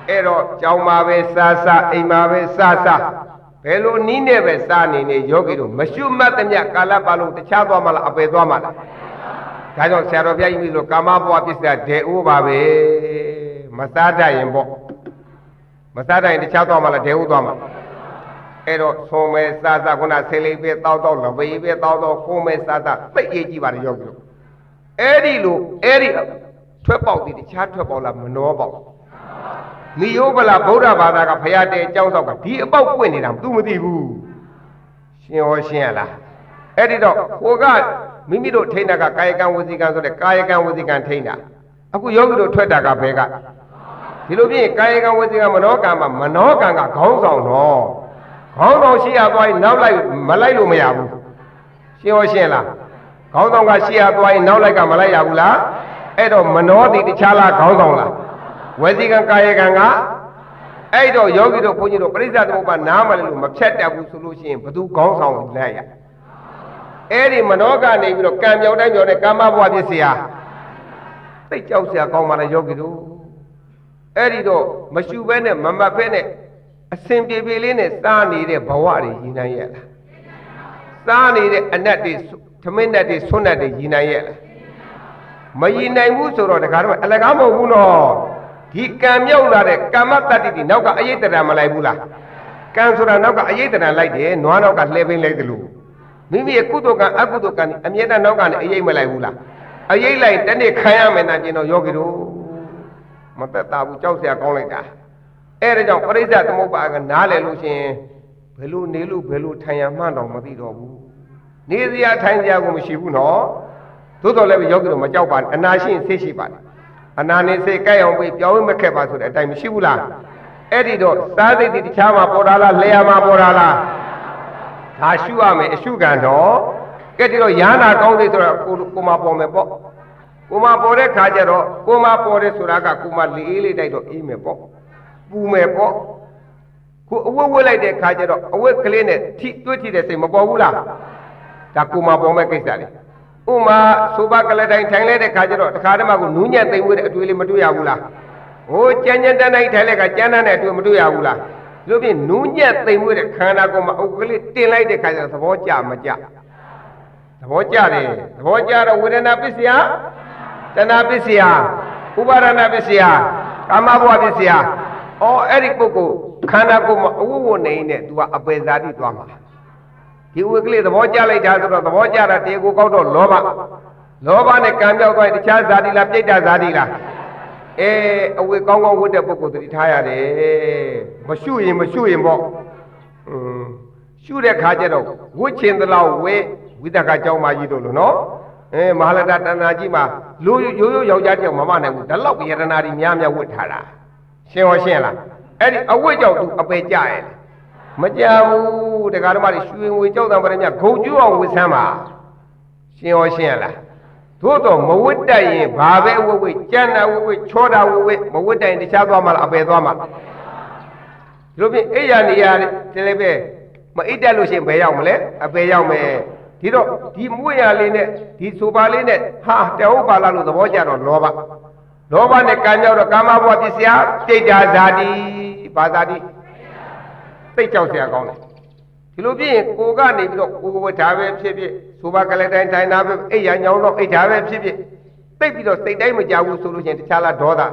အဲ့တော့ကြောင်းမှာပဲစားစားအိမ်မှာပဲစားစားဘယ်လိုနည်းနဲ့ပဲစားနေနေယောဂီတို့မရှုမှတ်သမျှကာလပတ်လုံးတခြားသွားမှလားအပယ်သွားမှလားဒါကြောင့်ဆရာတော်ဘုရားကြီးဆိုကာမဘဝပစ္စယဒေအိုးပါပဲမစားတတ်ရင်ပေါ့မစားတတ်ရင်တခြားသွားမှလားဒေအိုးသွားမှအဲ့တော့ဆုံးမဲစားစားခုနဆေးလေးပဲတောက်တော့လပေပဲတောက်တော့ခုံးမဲစားစားသိအရေးကြီးပါတယ်ယောဂီတို့အဲ့ဒီလိုအဲ့ဒီထွက်ပေါက်ဒီတခြားထွက်ပေါက်လားမနှောပေါက်မိယောဗလာဗုဒ္ဓဘာသာကဘုရားတဲ့အကြောင်းဆောက်ကဒီအပေါက်ပွင့်နေတာသူမသိဘူးရှင်ဟောရှင်းရလားအဲ့ဒီတော့ဟိုကမိမိတို့ထိန်းတာကကာယကံဝစီကံဆိုတဲ့ကာယကံဝစီကံထိန်းတာအခုယောဂီတို့ထွက်တာကဘယ်ကဒီလိုပြရင်ကာယကံဝစီကံမနောကံမှာမနောကံကခေါင်းဆောင်တော့ခေါင်းဆောင်ရှိရသွားရင်နောက်လိုက်မလိုက်လို့မရဘူးရှင်းဟောရှင်းလားခေါင်းဆောင်ကရှိရသွားရင်နောက်လိုက်ကမလိုက်ရဘူးလားအဲ့တော့မနောတိတခြားလားခေါင်းဆောင်လားဝစီကံကာယကံကအဲ့တော့ယောဂီတို့ဘုန်းကြီးတို့ပရိစ္ဆသမုပ္ပါနားမလဲလို့မဖြတ်တတ်ဘူးဆိုလို့ရှိရင်ဘသူခေါင်းဆောင်လိုက်ရအဲ့ဒီမနောကနေပြီးတော့ကံပြောင်းတိုင်းပြောင်းတဲ့ကာမဘဝဖြစ်เสียသိကြောက်เสียကောင်းပါလေယောဂီတို့အဲ့ဒီတော့မရှုဘဲနဲ့မမတ်ဘဲနဲ့အစဉ်ပြေပြေလေးနဲ့စားနေတဲ့ဘဝတွေရည်နိုင်ရဲ့လားစားနေတဲ့အနတ်တွေသမင်းနတ်တွေဆွန်းနတ်တွေရည်နိုင်ရဲ့လားမရည်နိုင်ဘူးဆိုတော့တခါတော့အလကားမဟုတ်ဘူးနော်ဒီကံမြောက်လာတဲ့ကာမတ္တိတိနောက်ကအယိတ္တရာမလိုက်ဘူးလားကံဆိုတာနောက်ကအယိတ္တရာလိုက်တယ်နွားနောက်ကလှဲပင်းလိုက်တယ်လို့မိမိရဲ့ကုသိုလ်ကံအကုသိုလ်ကံအမြဲတမ်းနောက်ကနေအယိတ်မလိုက်ဘူးလားအယိတ်လိုက်တနေ့ခံရမယ်နာကျင်တော့ယောဂီတို့မသက်သာဘူးကြောက်เสียကောင်းလိုက်တာအဲ့ဒါကြောင့်ပရိစ္ဆသမုပ္ပါကနားလည်လို့ရှင်ဘယ်လိုနေလို့ဘယ်လိုထိုင်ရမှန်းတော့မသိတော့ဘူးနေစရာထိုင်စရာကိုမရှိဘူးနော်သို့တော်လည်းယောဂီတို့မကြောက်ပါနဲ့အနာရှိရင်သိရှိပါတယ်အနာနေစိတ်ကြိုက်အောင်ပြီးပြောင်းမခက်ပါဆိုတဲ့အတိုင်းမရှိဘူးလားအဲ့ဒီတော့စားစိတ်တခြားမှာပေါ်တာလားလျှာမှာပေါ်တာလားဒါရှုရမယ်အရှုခံတော့ကဲဒီတော့ယာနာကောင်းသေးဆိုတော့ကိုမပေါ်မယ်ပေါ့ကိုမပေါ်တဲ့ခါကျတော့ကိုမပေါ်တဲ့ဆိုတာကကိုမလေးအေးလေးတိုက်တော့အေးမယ်ပေါ့ပူမယ်ပေါ့ကိုအဝတ်ဝတ်လိုက်တဲ့ခါကျတော့အဝတ်ကလေးနဲ့တွေ့ထိတဲ့စိတ်မပေါ်ဘူးလားဒါကိုမပေါ်မဲ့ကိစ္စလေဥမာဆိုပါကလေးတိုင်းထိုင်လိုက်တဲ့ခါကျတော့တခါတည်းမှကိုနူးညံ့သိမ်ဝဲတဲ့အတွေ့လေးမတွေ့ရဘူးလားဟိုကြမ်းကြမ်းတန်းတိုင်းထိုင်လိုက်ကကြမ်းတန်းတဲ့အတွေ့မတွေ့ရဘူးလားဒီလိုပြင်နူးညံ့သိမ်ဝဲတဲ့ခန္ဓာကိုယ်မှာအုပ်ကလေးတင်လိုက်တဲ့ခါကျတော့သဘောကျမကျသဘောကျတယ်သဘောကျတော့ဝေဒနာပစ္စယတဏှာပစ္စယဥပါဒနာပစ္စယကာမဘဝပစ္စယအော်အဲ့ဒီပုဂ္ဂိုလ်ခန္ဓာကိုယ်မှာအဝတ်ဝတ်နေနေသူကအပေဇာတိသွားမှာဒီဝိကလေးသဘောကျလိုက်တာဆိုတော့သဘောကျတာတေကိုကောက်တော့လောဘနဲ့ကံပြောက်သွားရင်တခြားဇာတိလားပြိတ္တဇာတိလားအဝိကောင်းကောင်းဝတ်တဲ့ပုဂ္ဂိုလ်သတိထားရတယ်မရှုရင်ပေါ့ရှုတဲ့ခါကျတော့ဝတ်ချင်သလောက်ဝိသကကြောင်းမကြီးတို့လို့နော်မဟာလတ္တတဏ္ဍာကြီးမှာရိုးယောက်ျားတယောက်မမနိုင်ဘူးဒါလောက်ယရနာတွေများဝတ်ထားတာရှင်းဟောရှင်းလားအဲ့ဒီအဝတ်ကြောင့်သူအပေကြရဲ့မကြဘူးတရားဓမ္မတွေရွှေငွေကြောက်တံပရမြဂုံကျူးအောင်ဝတ်ဆမ်းပါရှင်းဟောရှင်းရလားသို့တော့မဝတ်တတ်ရင်ဘာပဲဝတ်ဝတ်ကြမ်းတာဝတ်ဝတ်ချောတာဝတ်ဝတ်မဝတ်တတ်ရင်တခြားသွားမှလားအပယ်သွားမှဒီလိုဖြင့်အိယာနေရာတလည်းပဲမအိတ်တက်လို့ရှိရင်ဘယ်ရောက်မလဲအပယ်ရောက်မယ်ဒီတော့ဒီမွေရလေးနဲ့ဒီဆိုပါလေးနဲ့ဟာတဟုတ်ပါလားလို့သဘောကျတော့လောဘနဲ့ကံကြောက်တော့ကာမဘဝပစ္စယတိတ်တာဇာတိဘာဇာတိသိကြောက်เสียကောင်းတယ်ဒီလိုပြရင်ကိုကနေပြီးတော့ကိုဝတ်ထားပဲဖြစ်ဖြစ်ဆိုပါကလေးတိုင်းထိုင်တာပဲအိယာညောင်းတော့အိတ်ထားပဲဖြစ်ဖြစ်သိပြီးတော့စိတ်တိုင်းမကြဘူးဆိုလို့ရှိရင်တခြားလားဒေါသ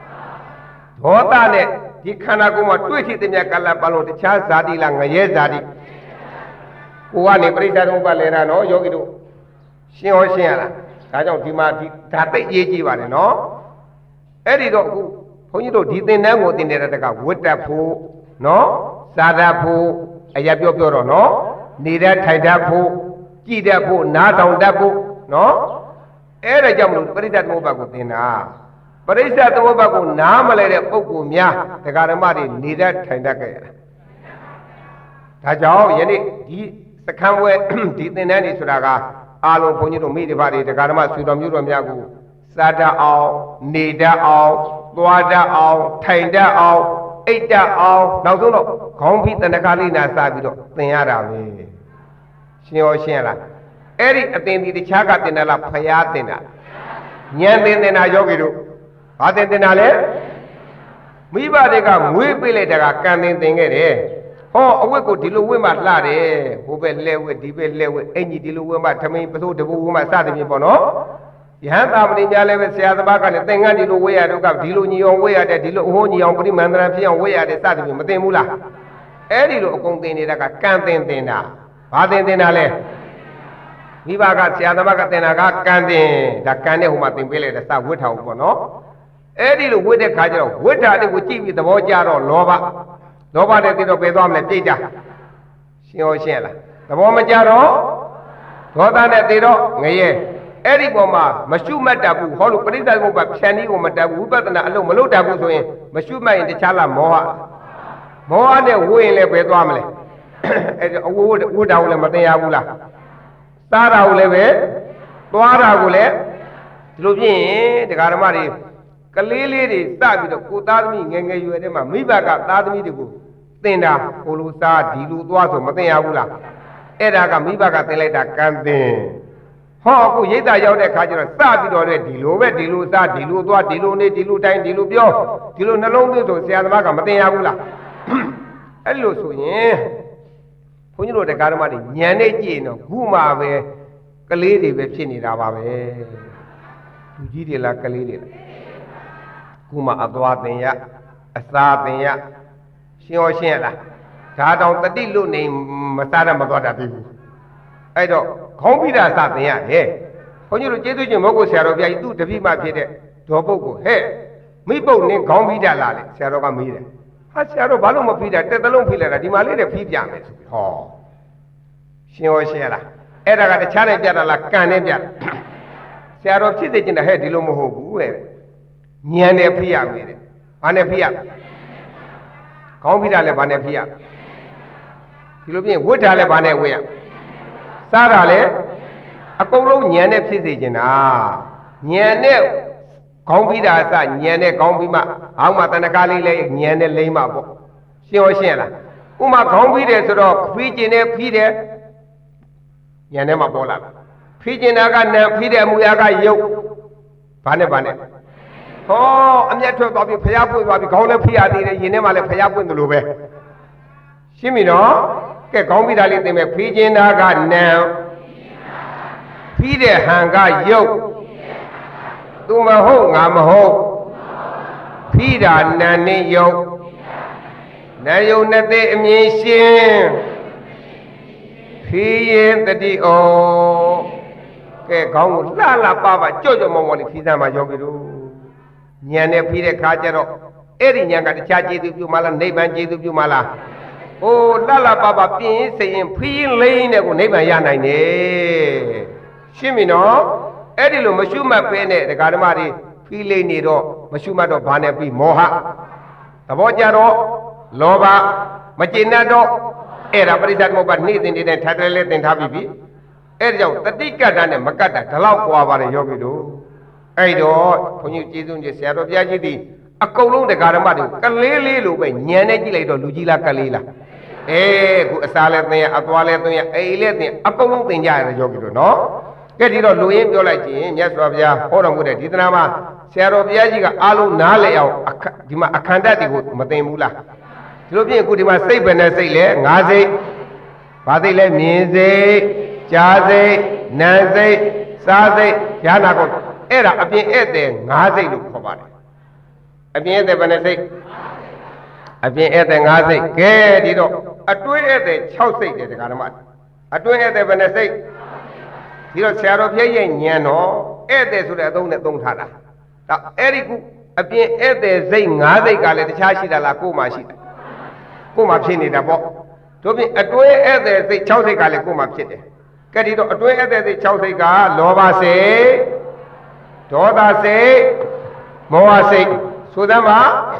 နဲ့ဒီခန္ဓာကိုယ်မှာတွေ့ဖြစ်တဲ့မြတ်ကလပ်ပါလို့တခြားဇာတိလားငရဲဇာတိကိုကနေပရိစ္ဆေသမုပ္ပါလဲတာနော်ယောဂီတို့ရှင်းဟောရှင်းရလားဒါကြောင့်ဒီမှာဒီဒါသိရေးကြည့်ပါနဲ့နော်အဲ့ဒီတော့အခုဘုန်းကြီးတို့ဒီသင်္นานကိုသင်နေတဲ့တကဝတ်တက်ဖို့နော်စာတတ်ဖို့အရာပြောတော့နော်နေတတ်ထိုင်တတ်ဖို့ကြည်တတ်ဖို့နားထောင်တတ်ဖို့နော်အဲ့ဒါကြောင့်မလို့ပရိစ္ဆေသမုပ္ပါကိုသင်တာပရိစ္ဆေသမုပ္ပါကိုနားမလဲတဲ့ပုဂ္ဂိုလ်များတရားဓမ္မတွေနေတတ်ထိုင်တတ်ခဲ့ရတာဒါကြောင့်ယနေ့ဒီစခန်းဝဲဒီသင်္นานနေဆိုတာကအားလုံးဘုန်းကြီးတို့မိဒီပါတွေတရားဓမ္မဆွေတော်မျိုးတော်များကိုစားတတ်အောင်နေတတ်အောင်သွားတတ်အောင်ထိုင်တတ်အောင်အိတ်တအောင်နောက်ဆုံးတော့ခေါင်းပြီးတဏ္ဍကာလေးနာစပြီးတော့သင်ရတာပဲရှင်းရောရှင်းလားအဲ့ဒီအသင်ဒီတခြားကသင်တယ်လားဖျားသင်တာဉာဏ်သင်တာယောဂီတို့ဘာသင်တာလဲမိဘတွေကမွေးပေးလိုက်တာကကံတင်တင်ခဲ့တယ်ဟောအဝတ်ကိုဒီလိုဝတ်မှလှတယ်ဟိုဘက်လှဲဝတ်ဒီဘက်လှဲဝတ်အင်ကြီးဒီလိုဝတ်မှထမင်းပစိုးတပူဝတ်မှစသဖြင့်ပေါ့နော်ယဟန်သာမဏေများလည်းပဲဆရာသမားကလည်းသင်္ကန်းဒီလိုဝတ်ရတော့ကဒီလိုညီအောင်ဝတ်ရတဲ့ဒီလိုအဟိုးညီအောင်ပရိမန္တရာဖြစ်အောင်ဝတ်ရတဲ့စသဖြင့်မသိဘူးလားအဲ့ဒီလိုအကုန်တင်နေတာကကံတင်တင်တာဘာတင်တင်တာလဲမိဘကဆရာသမားကတင်တာကကံတင်ဒါကံနဲ့ဟိုမှာတင်ပေးလိုက်တဲ့စဝတ်ထားဘူးပေါ့နော်အဲ့ဒီလိုဝတ်တဲ့ခါကျတော့ဝတ်တာတွေကိုကြည့်ပြီးသဘောကျတော့လောဘနဲ့သိတော့ပြေသွားမလဲပြိတ္တာရှင်းရောရှင်းလားသဘောမကျတော့ဒေါသနဲ့သိတော့ငရဲအဲ့ဒီပေါ်မှာမရှုမှတ်တတ်ဘူးဟောလို့ပရိသတ်ဘုရားဖြန်ပြီးကိုမတတ်ဘူးဝိပဿနာအလုံးမလုပ်တတ်ဘူးဆိုရင်မရှုမှတ်ရင်တခြားလားမောဟနဲ့ဝိရင်လည်းပဲသွားမလဲအဲ့ဒီဝိတာကိုလည်းမသိရဘူးလားစားတာကိုလည်းပဲသွားတာကိုလည်းဒီလိုဖြစ်ရင်တရားဓမ္မတွေကလေးလေးတွေစပြီးတော့ကိုသားသမီးငယ်ငယ်ရွယ်တဲ့မှာမိဘကသားသမီးတွေကိုသင်တာဟိုလိုစားဒီလိုသွားဆိုမသိရဘူးလားအဲ့ဒါကမိဘကသင်လိုက်တာကံသင်ဟောအခုရိတ်တာရောက်တဲ့ခါကျတော့စပြီးတော့ဒီလိုပဲဒီလိုစားဒီလိုသွားဒီလိုနေဒီလိုတိုင်းဒီလိုပြောဒီလိုနှလုံးသွင်းဆိုဆရာသမားကမသိရဘူးလားအဲ့လိုဆိုရင်ဘုန်းကြီးတို့တရားဓမ္မတွေညံနေကြည့်ရင်တော့ခုမှပဲကလေးတွေပဲဖြစ်နေတာပါပဲလူကြီးတွေလားကလေးတွေလားခုမှအသွားသင်ရအစာသင်ရရှင်းရောရှင်းရလားဒါတောင်တတိလို့နေမစားရမသွားတတ်ဘူးအဲ့တော့ခေါင်းပိတာစသင်ရတယ်ဘုန်းကြီးတို့ကျေးဇူးရှင်မဟုတ်ကိုဆရာတော်ဘုရားကြီးသူ့တပိမှဖြစ်တဲ့ဒေါ်ပုတ်ကိုဟဲ့မိပုတ်နဲ့ခေါင်းပိတာလာလေဆရာတော်ကမေးတယ်ဟာဆရာတော်ဘာလို့မဖိတာတက်တလုံးဖိလိုက်တာဒီမှာလေးနဲ့ဖိပြမယ်ဆိုပြီးဟောရှင်းရောရှင်းရလားအဲ့ဒါကတခြားနဲ့ပြတာလားကံနဲ့ပြတာဆရာတော်ဖြစ်စေချင်တယ်ဟဲ့ဒီလိုမဟုတ်ဘူးတဲ့ဉာဏ်နဲ့ဖိရမယ်တဲ့ဘာနဲ့ဖိရခေါင်းဖိတာလည်းဘာနဲ့ဖိရဒီလိုပြင်ဝတ်တာလည်းဘာနဲ့ဝတ်ရစားတာလည်းအကုန်လုံးဉာဏ်နဲ့ဖြစ်စေချင်တာဉာဏ်နဲ့ခေါင်းဖိတာအစဉာဏ်နဲ့ခေါင်းဖိမှအောက်မှာတဏ္ဍကားလေးလည်းဉာဏ်နဲ့လိမ့်မှပေါ့ရှင်းရောရှင်းလားဥမာခေါင်းဖိတယ်ဆိုတော့ဖိကျင်တယ်ဖိတယ်ဉာဏ်နဲ့မှပေါ်လာဖိကျင်တာကနံဖိတယ်အမူအရာကယုတ်ဘာနဲ့ဟောအမျက်ထွက်သွားပြီဖျားပွင့်သွားပြီခေါင်းလည်းဖိရသေးတယ်ရင်ထဲမှာလည်းဖျားပွင့်တယ်လို့ပဲရှင်းပြီနော်ကဲခေါင်းဖိတာလေးသိမယ်ဖိကျင်တာကနံဖိတဲ့ဟန်ကယုတ်သူမဟုတ်ငါမဟုတ်ဖိတာနံနဲ့ယုတ်နံယုတ်နဲ့သိအမြင်ရှင်းဖိရင်တတိဩကဲခေါင်းကိုလှပါကြော့မောလေးဖိစမ်းမှာယောဂီတို့ဉာဏ်နဲ့ဖိတဲ့ခါကျတော့အဲ့ဒီဉာဏ်ကတခြားကျေသူပြုမှလားနိဗ္ဗာန်ကျေသူပြုမှလားဟိုလှပါပြင်းစိရင်ဖိရင်လိမ့်တဲ့ကိုနိဗ္ဗာန်ရနိုင်တယ်ရှင်းပြီနော်အဲ့ဒီလိုမရှုမှတ်ပဲနဲ့ဒကာဓမ္မတွေဖိလိမ့်နေတော့မရှုမှတ်တော့ဘာနဲ့ပြီးမောဟသဘောကြတော့လောဘမကျေနပ်တော့အဲ့ဒါပရိစ္ဆေသမုပ္ပါနေ့စဉ်နေ့တိုင်းထားတယ်လဲသင်ထားပြီအဲ့ဒါကြောင့်တတိကတ္တနဲ့မကတ္တဒီလောက်ပွားပါတယ်ယောဂီတို့အဲ့တော့ဘုန်းကြီးကျေးဇူးကြီးဆရာတော်ဘုရားကြီးဒီအကုန်လုံးတရားဓမ္မတွေကလေးလေးလိုပဲညံနေကြည့်လိုက်တော့လူကြီးလားကလေးလားခုအစားလဲသင်ရအသွားလဲသင်ရအိမ်လဲသင်အကုန်လုံးသင်ကြရတယ်ယောဂီတို့နော်ကဲဒီတော့လူရင်းပြောလိုက်ခြင်းမြတ်စွာဘုရားဟောတော်မူတဲ့ဒီသနာမှာဆရာတော်ဘုရားကြီးကအားလုံးနားလည်အောင်ဒီမှာအခန္ဓာတွေကိုမသိဘူးလားဒီလိုပြင်အခုဒီမှာစိတ်ပဲနဲ့စိတ်လဲ၅စိတ်ဘာစိတ်လဲမြင်စိတ်ကြားစိတ်နာမ်စိတ်စားစိတ်ဉာဏ်နာကိုအဲ့ဒါအပြင်ဧည့်သည်၅စိတ်လို့ခေါ်ပါတယ်အပြင်ဧည့်သည်ဘယ်နှစိတ်အပြင်ဧည့်သည်၅စိတ်ကဲဒီတော့အတွင်းဧည့်သည်6စိတ်တယ်တရားဓမ္မအတွင်းဧည့်သည်ဘယ်နှစိတ်ဒီတော့ဆရာတော်ဘုရားရဲ့ဉာဏ်တော့ဧည့်သည်ဆိုတဲ့အသုံးနဲ့သုံးထားတာဒါအဲ့ဒီခုအပြင်ဧည့်သည်စိတ်၅စိတ်ကလည်းတခြားရှိတာလားကိုယ်မှရှိတာကိုယ်မှဖြစ်နေတာပေါ့တို့ပြင်အတွင်းဧည့်သည်စိတ်6စိတ်ကလည်းကိုယ်မှဖြစ်တယ်ကဲဒီတော့အတွင်းဧည့်သည်စိတ်6စိတ်ကလောဘစိတ်ဒေါသစိတ်မောဟစိတ်ဆိုသမှာ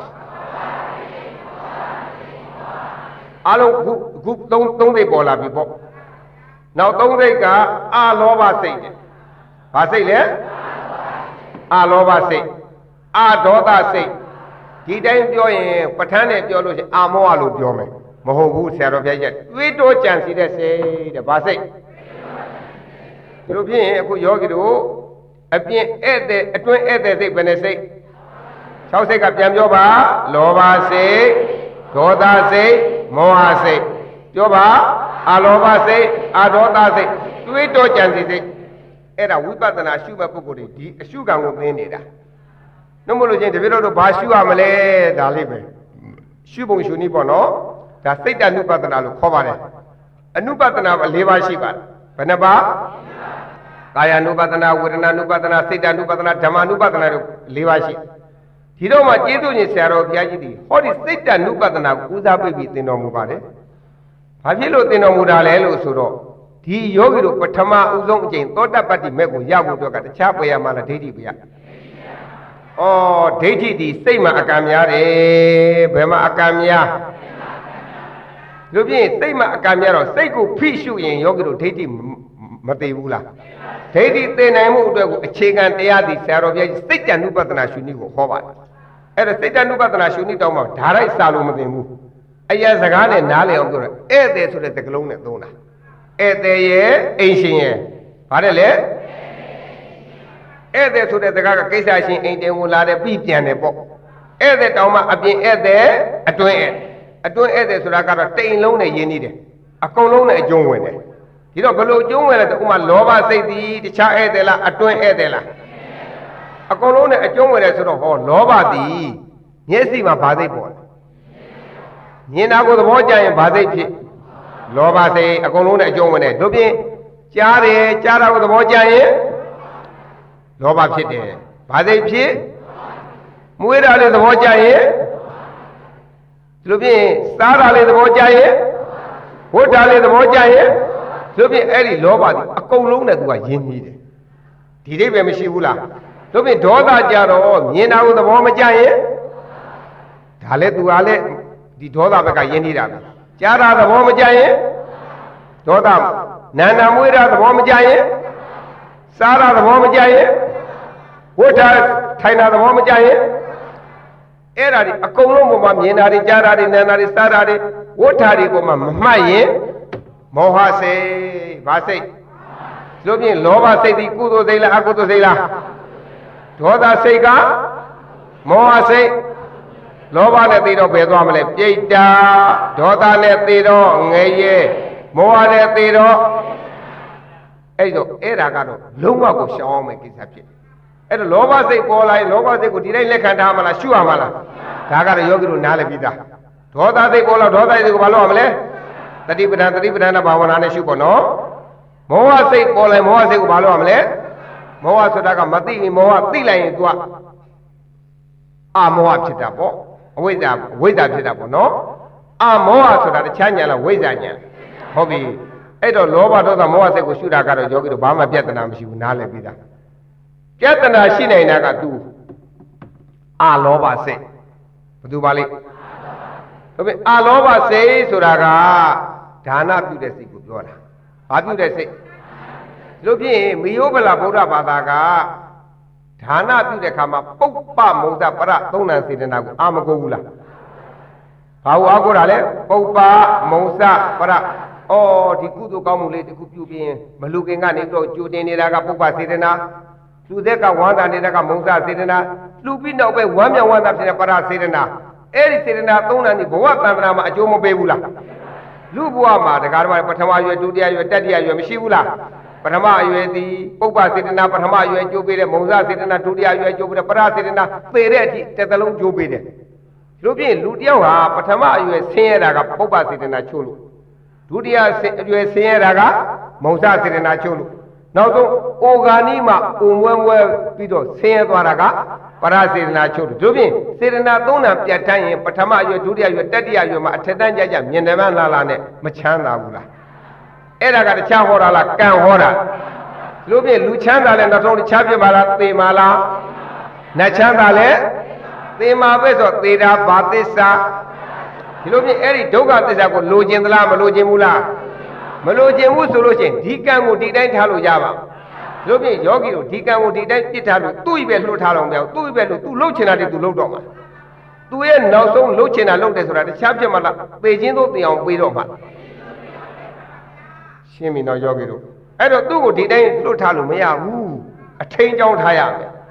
အလုံးခုသုံးစိတ်ပေါ်လာပြီပေါ့နောက်3စိတ်ကအလောဘစိတ်တယ်ဘာစိတ်လဲအလောဘစိတ်အဒေါသစိတ်ဒီတိုင်းပြောရင်ပဋ္ဌာန်းနဲ့ပြောလို့ရှိရင်အာမောဟလို့ပြောမယ်မဟုတ်ဘူးဆရာတော်ဘုရားကြီးတွေးတိုးကြံစီတဲ့စိတ်တဲ့ဘာစိတ်ဒီလိုဖြစ်ရင်အခုယောဂီတို့အပြင်ဧည့်သည်အတွင်းဧည့်သည်စိတ်ဘယ်နှစိတ်6 6စိတ်ကပြန်ပြောပါလောဘစိတ်ဒေါသစိတ်မောဟစိတ်ပြောပါအလောဘစိတ်အဒေါသစိတ်တွေးတောကြံစီစိတ်အဲ့ဒါဝိပဿနာရှုမဲ့ပုဂ္ဂိုလ်တွေဒီအရှုခံကိုသိနေတာနှုတ်မလို့ချင်းတပည့်တော်တို့ဘာရှုရမလဲဒါလေးပဲရှုပုံရှုနည်းပေါ့နော်ဒါစိတ်တ ानु ပတနာလို့ခေါ်ပါတယ်အနုပတနာ၄ပါးရှိပါတယ်ဘယ်နှပါကာယ ानु ပတနာဝေဒနာ ानु ပတနာစိတ်တ ानु ပတနာဓမ္မ ानु ပတနာတို့၄ပါးရှိဒီတော့မှကျေးဇူးရှင်ဆရာတော်ဘုရားကြီးဒီဟောဒီစိတ်တ ानु ပတနာကိုဦးစားပေးပြီးသင်တော်မူပါတယ်ဘာဖြစ်လို့သင်တော်မူတာလဲလို့ဆိုတော့ဒီယောဂီတို့ပထမဦးဆုံးအကျင့်သောတပတ္တိမဲ့ကိုရဖို့အတွက်ကတခြားပယ်ရမှာလားဒိဋ္ဌိပယ်ရဩဒိဋ္ဌိဒီစိတ်မှာအကံများတယ်ဘယ်မှာအကံများလူပြင်းစိတ်မှာအကံများတော့စိတ်ကိုဖိရှုရင်ယောဂီတို့ဒိဋ္ဌိမသိဘူးလားဒိဋ္ဌိသိနိုင်မှုအတွက်ကိုအခြေခံတရားသည်ဆရာတော်ဘုရားကြီးစိတ်တ ानु ပတနာရှုနည်းကိုဟောပါတယ်အဲ့ဒါစိတ်တ ानु ပတနာရှုနည်းတောင်းမှဓာရိုက်စာလို့မသိဘူးအရာစကားနဲ့နားလည်အောင်ပြောတယ်ဧည့်သည်ဆိုတဲ့စကားလုံးနဲ့သုံးတာဧည့်သည်ရဲ့အိမ်ရှင်ရဲ့ဗါတယ်လေဧည့်သည်ဆိုတဲ့စကားကကိစ္စရှင်အိမ်တင်ဝင်လာတယ်ပြီးပြန်တယ်ပေါ့ဧည့်သည်တောင်းမှအပြင်ဧည့်သည်အတွင်းဧည့်သည်ဆိုတာကတော့တိမ်လုံးနဲ့ယဉ်နေတယ်အကုန်လုံးနဲ့အကျုံးဝင်တယ်ဒီတော့ဘလို့အကျုံးဝင်လဲဥမာလောဘစိတ်သည်တခြားဧည့်သည်လားအတွင်းဧည့်သည်လားအကုန်လုံးနဲ့အကျုံးဝင်တယ်ဆိုတော့ဟောလောဘသည်မျက်စိမှာဘာစိတ်ပေါ်လဲမြင်တာကိုသဘောကျရင်ဘာစိတ်ဖြစ်လောဘစိတ်အကုန်လုံးနဲ့အကျုံးဝင်တယ်တို့ဖြင့်ကြားတယ်ကြားတာကိုသဘောကျရင်လောဘဖြစ်တယ်ဘာစိတ်ဖြစ်မွေးတာလေးသဘောကျရင်တို့ဖြင့်စားတာလေးသဘောကျရင်ဝတ်တာလေးသဘောကျရင်တို့ဖြင့်အဲ့ဒီလောဘသည်အကုန်လုံးနဲ့သူကယဉ်နေတယ်ဒီအိပဲမရှိဘူးလားတို့ဖြင့်ဒေါသကြတော့မြင်တာကိုသဘောမကျရင်ဒါလည်းသူကလည်းဒီဒေါသဘက်ကယဉ်နေတာပဲကြားတာသဘောမကျရင်ဒေါသနာနာမွေးတာသဘောမကျရင်စားတာသဘောမကျရင်ဝတ်တာထိုင်တာသဘောမကျရင်အဲ့ဒါဒီအကုန်လုံးပေါ်မှာမြင်တာတွေကြားတာတွေနာတာတွေစားတာတွေဝတ်တာတွေပေါ်မှာမမှတ်ရင်မောဟစိတ်ဘာစိတ်လို့ဖြင့်လောဘစိတ်ဒီကုသိုလ်စိတ်လားအကုသိုလ်စိတ်လားဒေါသစိတ်ကမောဟစိတ်လောဘနဲ့သိတော့ဘယ်သွားမလဲပြိတ္တာဒေါသနဲ့သိတော့ငရဲမောဟနဲ့သိတော့အဲ့တော့အဲ့ဒါကတော့လုံးဝကိုရှောင်အောင်မယ်ကိစ္စဖြစ်အဲ့တော့လောဘစိတ်ပေါ်လာရင်လောဘစိတ်ကိုဒီတိုင်းလက်ခံထားမလားရှုရမလားဒါကတော့ယောဂီတို့နားလည်ပြီးသားဒေါသစိတ်ပေါ်လာဒေါသစိတ်ကိုဘာလုပ်ရမလဲတတိပဋ္ဌာန်ဘာဝနာနဲ့ရှုပေါ့နော်မောဟစိတ်ပေါ်လာမောဟစိတ်ကိုဘာလုပ်ရမလဲမောဟဆိုတာကမသိရင်မောဟသိလိုက်ရင် तू အမောဟဖြစ်တာပေါ့အဝိဇ္ဇာဖြစ်တာပေါ့နော်အမောဟဆိုတာတခြားညာလားဝိဇ္ဇာညာဟုတ်ပြီအဲ့တော့လောဘဒေါသမောဟစိတ်ကိုရှုတာကတော့ယောဂီတို့ဘာမှပြဿနာမရှိဘူးနားလည်ပြီးသားပြဿနာရှိနေတာက तू အလောဘစိတ်ဘယ်သူပါလိမ့်ဟုတ်ပြီအလောဘစိတ်ဆိုတာကဒါနပြုတဲ့စိတ်ကိုပြောတာဘာပြုတဲ့စိတ်လို့ဖြစ်ရင်မယောဗလာဗုဒ္ဓဘာသာကဒါနပြုတဲ့ခါမှာပုပ္ပမုဒ္ဒပရသုံးဏစေတနာကိုအာမကိုဘူးလားဘာလို့အာကိုတာလဲပုပ္ပမုဒ္ဒပရဒီကုသိုလ်ကောင်းမှုလေးတစ်ခုပြုပြီးရင်မလူခင်ကနေတော့ကြိုတင်နေတာကပုပ္ပစေတနာလူသက်ကဝမ်းသာနေတာကမုဒ္ဒစေတနာလူပြီးနောက်ပဲဝမ်းမြောက်ဝမ်းသာဖြစ်တဲ့ပရစေတနာအဲ့ဒီစေတနာသုံးဏにဘဝတန်ត្រာမှာအကျိုးမပေးဘူးလားလူဘဝမှာတရားတော်ပထမရွယ်ဒုတိယရွယ်တတိယရွယ်မရှိဘူးလားပထမအရွယ်သည်ပုပ္ပစေတနာပထမအရွယ်ကျိုးပေးတယ်မုံစစေတနာဒုတိယအရွယ်ကျိုးပေးတယ်ပရစေတနာသေတဲ့အထိတစ်သလုံးကျိုးပေးတယ်လို့ဖြင့်လူတယောက်ဟာပထမအရွယ်ဆင်းရဲတာကပုပ္ပစေတနာချို့လို့ဒုတိယအရွယ်ဆင်းရဲတာကမုံစစေတနာချို့လို့နောက်ဆုံးအိုဂာနီမှာပုံမွဲမွဲပြီးတော့ဆင်းရဲသွားတာကပရစေတနာချို့လို့တို့ဖြင့်စေတနာသုံးဏပြတ်တန်းရင်ပထမအရွယ်ဒုတိယအရွယ်တတိယအရွယ်မှာအထက်တန်းကြကြမြင်တယ်မှလာနဲ့မချမ်းသာဘူးလားအဲ့ဒါကတခြားဟောတာလားကံဟောတာလို့ဖြင့်လူချမ်းသာလဲနောက်ဆုံးတခြားဖြစ်ပါလားသေမာလားနတ်ချမ်းသာလဲသေမာပဲဆိုသေတာဘာသစ္စာဒီလိုဖြင့်အဲ့ဒီဒုက္ခသစ္စာကိုလိုချင်သလားမလိုချင်ဘူးလားမလိုချင်ဘူးဆိုလို့ရှိရင်ဒီကံကိုဒီတိုင်းထားလို့ရပါလို့ဖြင့်ယောဂီတို့ဒီကံကိုဒီတိုင်းပြစ်ထားလို့သူ့ပဲလှုပ်ထားတော့မပြောသူ့ပဲလို့သူလှုပ်ချင်တာတွေသူလှုပ်တော့မှာသူရဲ့နောက်ဆုံးလှုပ်ချင်တာလှုပ်တယ်ဆိုတာတခြားဖြစ်မှလားသေခြင်းတို့သိအောင်ပေးတော့မှာရှင်းပြီနော်ယောဂီတို့အဲ့တော့သူ့ကိုဒီတိုင်းလွတ်ထားလို့မရဘူးအထိန်ကြောင်းထားရမယ်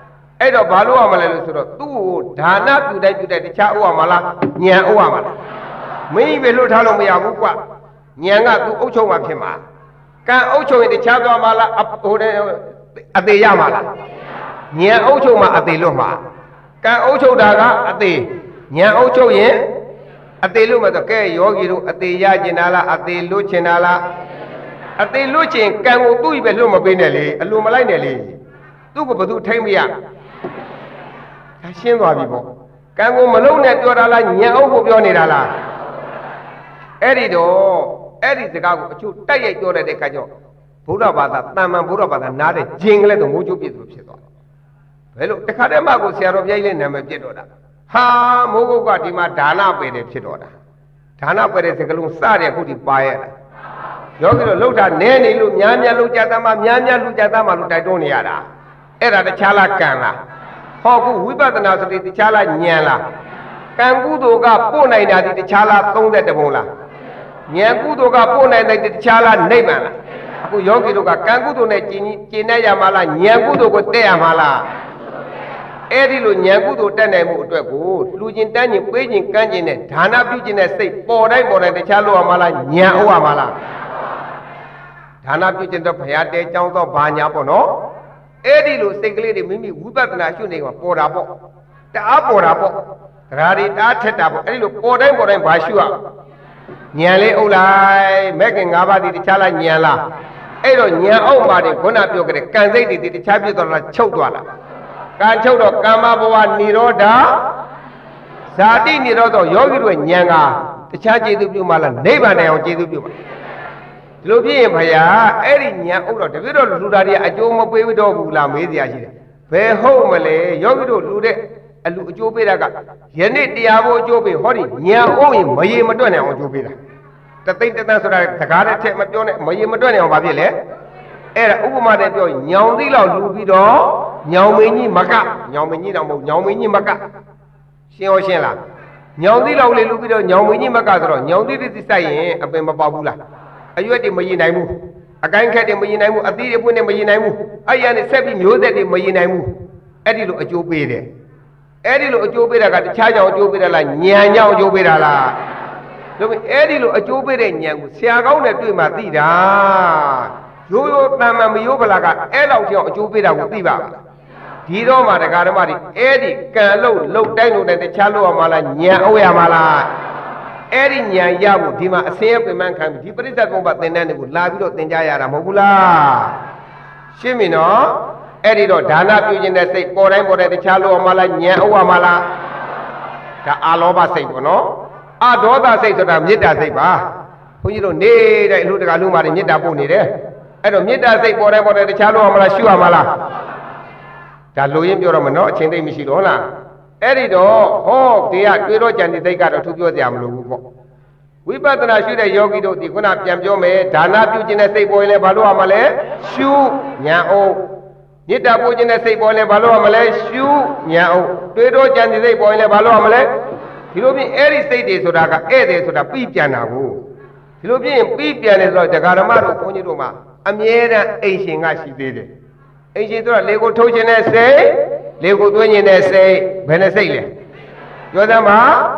အဲ့တော့ဘာလို့ရမလဲလို့ဆိုတော့သူ့ကိုဒါနပြုတိုင်းပြုတိုင်းတခြားဥရမလားညံဥရမလားမင်းပဲလွတ်ထားလို့မရဘူးကွညံကသူ့အုပ်ချုပ်မှဖြစ်မှာကံအုပ်ချုပ်ရင်တခြားသွားမလားဟိုအသေးရမှာလားညံအုပ်ချုပ်မှအသေးလွတ်မှာကံအုပ်ချုပ်တာကအသေးညံအုပ်ချုပ်ရင်အသေးလွတ်မှာဆိုကဲယောဂီတို့အသေးရကျင်တာလားအသေးလွတ်ကျင်တာလားအသေးလွတ်ကျင်ကံကိုသူ့ပဲလွတ်မပေးနဲ့လေအလိုမလိုက်နဲ့လေသူ့ကိုဘယ်သူထိမ့်မရဒါရှင်းသွားပြီပေါ့ကံကိုမလုံးနဲ့ပြောတာလားညံအုပ်ဖို့ပြောနေတာလားအဲ့ဒီတော့အဲ့ဒီစကားကိုအချို့တိုက်ရိုက်ပြောတဲ့အခါကျတော့ဘုရားဘာသာတန်မှန်ဘုရားဘာသာနားတဲ့ဂျင်ကလေးတော့မိုးချိုးပြစ်လို့ဖြစ်သွားတယ်ဘယ်လိုတခါတည်းမှကိုဆရာတော်ပြိုင်လေးနာမည်ပြစ်တော့တာဟာမိုးကုတ်ကဒီမှာဒါနပယ်တယ်ဖြစ်တော့တာဒါနပယ်တဲ့စကလုံးစတဲ့ခုဒီပါရဲ့ယောဂီတို့လှုပ်တာနဲနေလို့များများလှုပ်ကြသားမှများများလှုပ်ကြသားမှလို့တိုက်တွန်းနေရတာအဲ့ဒါတခြားလားကံလားဟောခုဝိပဿနာစတိတခြားလားဉာဏ်လားကံကုသိုလ်ကပို့နိုင်တာဒီတခြားလား32ပုံလားဉာဏ်ကုသိုလ်ကပို့နိုင်တဲ့တခြားလားနိဗ္ဗာန်လားအခုယောဂီတို့ကကံကုသိုလ်နဲ့ကျင့်နေရမှာလားဉာဏ်ကုသိုလ်ကိုတက်ရမှာလားအဲ့ဒီလိုဉာဏ်ကုသိုလ်တက်နိုင်မှုအတွက်ကိုလူချင်းတန်းချင်းပေးချင်းကမ်းချင်းနဲ့ဒါနပြုချင်းနဲ့စိတ်ပေါ်တိုင်းတခြားလို့ရမှာလားဉာဏ်ဥရမှာလားဒါနပြုချင်းတော့ဘုရားတဲကြောင်းတော့ဘာညာပေါ့နော်အဲ့ဒီလိုစိတ်ကလေးတွေမိမိဝိပဿနာရှုနေမှာပေါ်တာပေါ့တအားပေါ်တာပေါ့တရားတွေတအားထက်တာပေါ့အဲ့ဒီလိုပေါ်တိုင်းဘာရှုရဉာဏ်လေးအုပ်လိုက်မဲ့ခင်၅ပါးဒီတခြားလားဉာဏ်လားအဲ့တော့ဉာဏ်အောက်မှာတွေခုနပြောခဲ့တဲ့ကံစိတ်တွေတခြားပြတ်သွားလားချုပ်သွားလားကံချုပ်တော့ကာမဘဝនិရောဓဇာတိនិရောဓယောဂီတို့ဉာဏ်ကတခြားကျေသူပြုမှလားနိဗ္ဗာန်တိုင်အောင်ကျေသူပြုမှာဒီလိုဖြစ်ရင်ဘုရားအဲ့ဒီဉာဏ်ဥတော့တပြည့်တော့လူသားတွေအကျိုးမပေးတော့ဘူးလားမေးစရာရှိတယ်ဘယ်ဟုတ်မလဲယောဂီတို့လူတဲ့အလူအကျိုးပေးတာကယနေ့တရားဖို့အကျိုးပေးဟောဒီဉာဏ်ဥရင်မရေမတွက်နိုင်အောင်အကျိုးပေးတာတသိမ့်တသန်းဆိုတာစကားနဲ့ထက်မပြောနဲ့မရေမတွက်နိုင်အောင်ဘာဖြစ်လဲအဲ့ဒါဥပမာနဲ့ပြောညောင်သီးလောက်လူပြီးတော့ညောင်မင်းကြီးမကညောင်မင်းကြီးတော့မဟုတ်ညောင်မင်းကြီးမကရှင်းရောရှင်းလားညောင်သီးလောက်လေးလူပြီးတော့ညောင်မင်းကြီးမကဆိုတော့ညောင်သီးတွေစိုက်ရင်အပင်မပေါက်ဘူးလားအရွက်တွေမရင်နိုင်ဘူးအကိုင်းခက်တွေမရင်နိုင်ဘူးအသီးတွေပွင့်တွေမရင်နိုင်ဘူးအဲ့ရနဲ့ဆက်ပြီးမျိုးဆက်တွေမရင်နိုင်ဘူးအဲ့ဒီလိုအကျိုးပေးတယ်အဲ့ဒီလိုအကျိုးပေးတာကတခြားကြောင့်အကျိုးပေးတာလားဉာဏ်ကြောင့်အကျိုးပေးတာလားဒါပေမဲ့အဲ့ဒီလိုအကျိုးပေးတဲ့ဉာဏ်ကိုဆရာကောင်းနဲ့တွေ့မှသိတာရိုးရိုးတန်မှန်မရိုးပလာကအဲ့လောက်ကြောင့်အကျိုးပေးတာကိုသိပါဒီတော့မှတရားဓမ္မတွေအဲ့ဒီကံလို့တိုင်းလို့တဲ့တခြားလို့ရမှာလားဉာဏ်အုပ်ရမှာလားအဲ့ဒီဉာဏ်ရဖို့ဒီမှာအစင်းပင်မခံပြီးဒီပရိစ္ဆေကုံးပါသင်တန်းတွေကိုလာပြီးတော့သင်ကြားရတာမဟုတ်ဘူးလားရှင်းပြီနော်အဲ့ဒီတော့ဒါနပြုခြင်းတဲ့စိတ်ပေါ်တိုင်းတခြားလို့ရမှာလားဉာဏ်အုပ်ရမှာလားဒါအာလောဘစိတ်ပေါ့နော်အဒေါသစိတ်ဆိုတာမေတ္တာစိတ်ပါဘုန်းကြီးတို့နေတဲ့အလူတကာလူမာတွေမေတ္တာပို့နေတယ်အဲ့တော့မေတ္တာစိတ်ပေါ်တိုင်းတခြားလို့ရမှာလားရှုရမှာလားဒါလိုရင်းပြောတော့မနော်အချင်းသိမရှိတော့လားအဲ့ဒီတော့ဟောတရားတွေ့တော့ကြံတဲ့သိကတော့သူပြောကြမလို့ဘူးပေါ့ဝိပဿနာရှုတဲ့ယောဂီတို့ဒီခုနပြန်ပြောမယ်ဒါနပြုခြင်းနဲ့စိတ်ပေါ်ရင်လည်းဘာလို့ရမှာလဲရှုဉာဏ်အောင်မေတ္တာပို့ခြင်းနဲ့စိတ်ပေါ်ရင်လည်းဘာလို့ရမှာလဲရှုဉာဏ်အောင်တွေ့တော့ကြံတဲ့စိတ်ပေါ်ရင်လည်းဘာလို့ရမှာလဲဒီလိုပြင်အဲ့ဒီစိတ်တွေဆိုတာကဧည့်တယ်ဆိုတာပြီးပြန်တာကိုဒီလိုပြင်ပြီးပြန်တယ်ဆိုတော့တရားဓမ္မတို့ဘုန်းကြီးတို့မှာအမြဲတမ်းအိမ်ရှင်ကရှိသေးတယ်အိမ်ရှင်တို့ကလေကိုထုတ်ခြင်းနဲ့စိတ်လေကိုသွင်းခြင်းနဲ့စိတ်ဘယ်နဲ့စိတ်လဲပြောသမှာ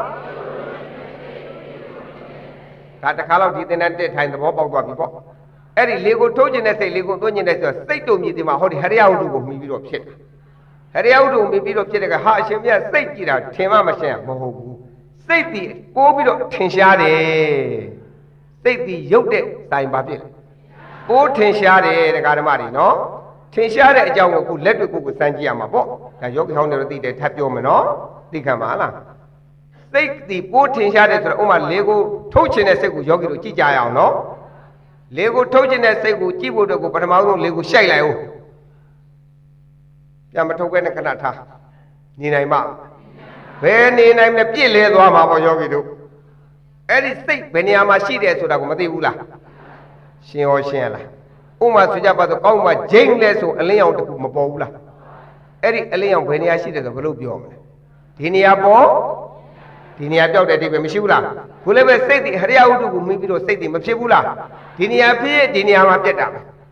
ဒါတစ်ခါတော့ဒီသင်္นานတက်ထိုင်သဘောပေါက်သွားပြီပေါ့အဲ့ဒီလေကိုထုတ်ခြင်းနဲ့စိတ်လေကိုသွင်းခြင်းနဲ့ဆိုစိတ်တို့မြည်ဒီမှာဟောဒီဟရိယဝတ္ထုကိုမှီပြီးတော့ဖြစ်တယ်ဟရိယဝတ္ထုကိုမှီပြီးတော့ဖြစ်တဲ့ကဟာအရှင်မြတ်စိတ်ကြည့်တာထင်မှမရှင်းမဟုတ်ဘူးစိတ်ဒီပိုးပြီးတော့ထင်ရှားတယ်စိတ်ဒီရုပ်တဲ့တိုင်ပါဖြစ်တယ်ပိုးထင်ရှားတယ်တရားဓမ္မတွေနော်ထင်ရှားတဲ့အကြောင်းကိုခုလက်တွေ့ကိုစမ်းကြည့်ရမှာပေါ့ဒါယောဂီဟောင်းတွေသိတယ်ထပ်ပြောမယ်နော်သိခံပါလားစိတ်ဒီပိုးထင်ရှားတယ်ဆိုတော့ဥမာလေကိုထုတ်ခြင်းတဲ့စိတ်ကိုယောဂီတို့ကြည့်ကြရအောင်နော်လေကိုထုတ်ခြင်းတဲ့စိတ်ကိုကြည့်ဖို့တော့ကိုပထမဆုံးလေကိုရှိုက်လိုက်ဦးပြန်မထုတ်ခဲ့နဲ့ခဏထားနေနိုင်မှာဘယ်နေနိုင်မလဲပြည့်လဲသွားမှာပေါ့ယောဂီတို့အဲ့ဒီစိတ်ဘယ်နေရာမှာရှိတယ်ဆိုတာကိုမသိဘူးလားရှင်းရောရှင်းရလားဥမာဆိုကြပါတော့ကောင်းမှဂျိန်းလဲဆိုအလင်းရောင်တခုမပေါ်ဘူးလားအဲ့ဒီအလင်းရောင်ဘယ်နေရာရှိတယ်ဆိုဘယ်လိုပြောမလဲဒီနေရာပေါ်ဒီနေရာပြောက်တဲ့အတိတ်ပဲမရှိဘူးလားခုလည်းပဲစိတ်ဒီဟရိယဝတ္ထုကိုမိပြီးတော့စိတ်ဒီမဖြစ်ဘူးလားဒီနေရာဖြစ်ဒီနေရာမှာပြတ်တာပဲ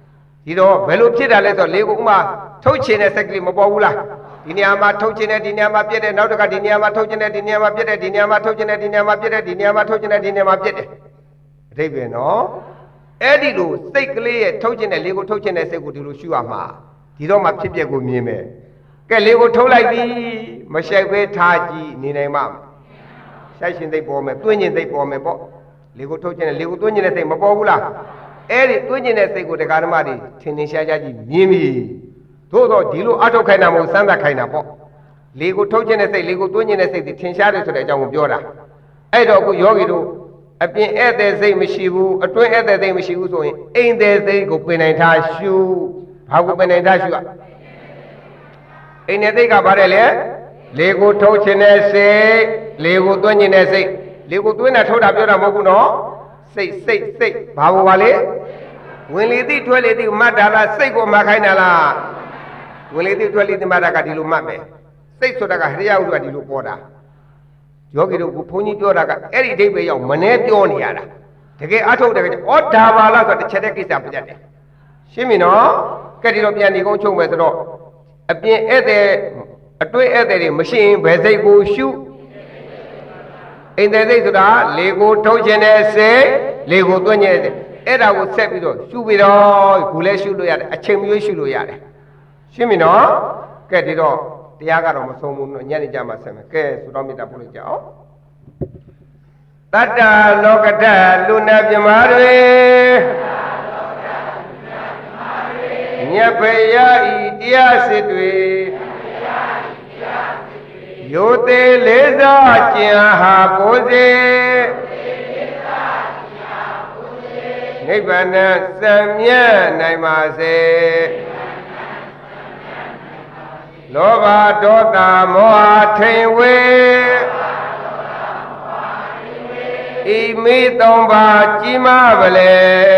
ဒီတော့ဘယ်လိုဖြစ်တာလဲဆိုတော့လေကိုဥမာထုတ်ချင်တဲ့စိတ်ကလေးမပေါ်ဘူးလားဒီနေရာမှာထုတ်ချင်တဲ့ဒီနေရာမှာပြည့်တဲ့နောက်တစ်ခါဒီနေရာမှာထုတ်ချင်တဲ့ဒီနေရာမှာပြည့်တဲ့ဒီနေရာမှာထုတ်ချင်တဲ့ဒီနေရာမှာပြည့်တဲ့ဒီနေရာမှာထုတ်ချင်တဲ့ဒီနေရာမှာပြည့်တယ်အဓိပ္ပာယ်နော်အဲ့ဒီလိုစိတ်ကလေးရဲ့ထုတ်ချင်တဲ့လေကိုထုတ်ချင်တဲ့စိတ်ကိုဒီလိုရှုရမှာဒီတော့မှဖြစ်ပျက်ကိုမြင်မယ်ကဲလေကိုထုတ်လိုက်ပြီမရှိုက်ပဲထားကြည့်နေနိုင်မှာရှိုက်ရှင်သိပေါ်မယ်တွင်းကျင်သိပေါ်မယ်ပေါ့လေကိုထုတ်ချင်တဲ့လေကိုတွင်းကျင်တဲ့စိတ်မပေါ်ဘူးလားအဲ့ဒီတွင်းကျင်တဲ့စိတ်ကိုတရားဓမ္မတွေထင်ထင်ရှားရှားကြီးမြင်ပြီသို့တော့ဒီလိုအထုတ်ခိုင်းတာမဟုတ်စမ်းသပ်ခိုင်းတာပေါ့လေကိုထုတ်ချင်တဲ့စိတ်လေကိုတွင်းကျင်တဲ့စိတ်တွေထင်ရှားတယ်ဆိုတဲ့အကြောင်းကိုပြောတာအဲ့တော့အခုယောဂီတို့အပြင်ဧည့်သည်စိတ်မရှိဘူးအတွင်းဧည့်သည်စိတ်မရှိဘူးဆိုရင်အိမ်သည်စိတ်ကိုပင်နိုင်ထားရှုဘာကိုပင်နိုင်ထားရှုအိမ်သည်စိတ်ကပါတယ်လေလေကိုထုတ်ချင်တဲ့စိတ်လေကိုတွင်းကျင်တဲ့စိတ်လေကိုတွင်းတာထုတ်တာပြောတာမဟုတ်ဘူးနော်စိတ်ဘာလို့ပါလဲဝင်လေသိထွက်လေသိမှတ်တာလားစိတ်ကိုမှတ်ခိုင်းတာလားဝင်လေသိထွက်လေသိမှတ်တာကဒီလိုမှတ်မယ်စိတ်ဆိုတာကဟရိယဥဒ္ဒကဒီလိုပေါ်တာယောဂီတို့ကဘုန်းကြီးပြောတာကအဲ့ဒီအဓိပ္ပာယ်ရောက်မနှဲပြောနေရတာတကယ်အထုတ်တယ်ကဩဒါပါလားဆိုတော့တစ်ချက်တည်းကိစ္စပြတ်တယ်ရှင်းပြီနော်ကဲဒီတော့ပြန်ဒီကုန်းချုပ်မယ်ဆိုတော့အပြင်ဧည့်သည်အတွင်းဧည့်သည်တွေမရှိရင်ဘယ်စိတ်ကိုရှုအိမ်သည်စိတ်ဆိုတာလေကိုထုတ်ခြင်းတဲ့စိတ်လေကိုတွင်းခြင်းတဲ့အဲ့ဒါကိုဆက်ပြီးတော့ရှုပြီးတော့ခုလဲရှုလို့ရတယ်အချိန်မျိုးရှုလို့ရတယ်ရှင်းပြီနော်ကဲဒီတော့တရားကတော့မဆုံးဘူးညနေကြမှာဆက်မယ်ကဲဆိုတော့မေတ္တာပို့လိုက်ကြအောင်တတ္တလောကတလူနာပြမာတွေညဖယာဤတရားစစ်တွေယိုသေးလေးစားကျင်ဟာကိုစေနိဗ္ဗာန်စံမြတ်နိုင်ပါစေလောဘဒေါသမောဟထိန်ဝေဤမိသုံးပါးကြီးမားပါလေ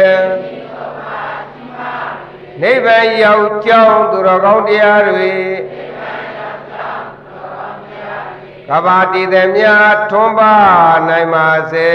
နိဗ္ဗာန်ရောက်ကြောင်းသူတော်ကောင်းတရားတွေကဘာတိသည်များထွန်းပါနိုင်ပါစေ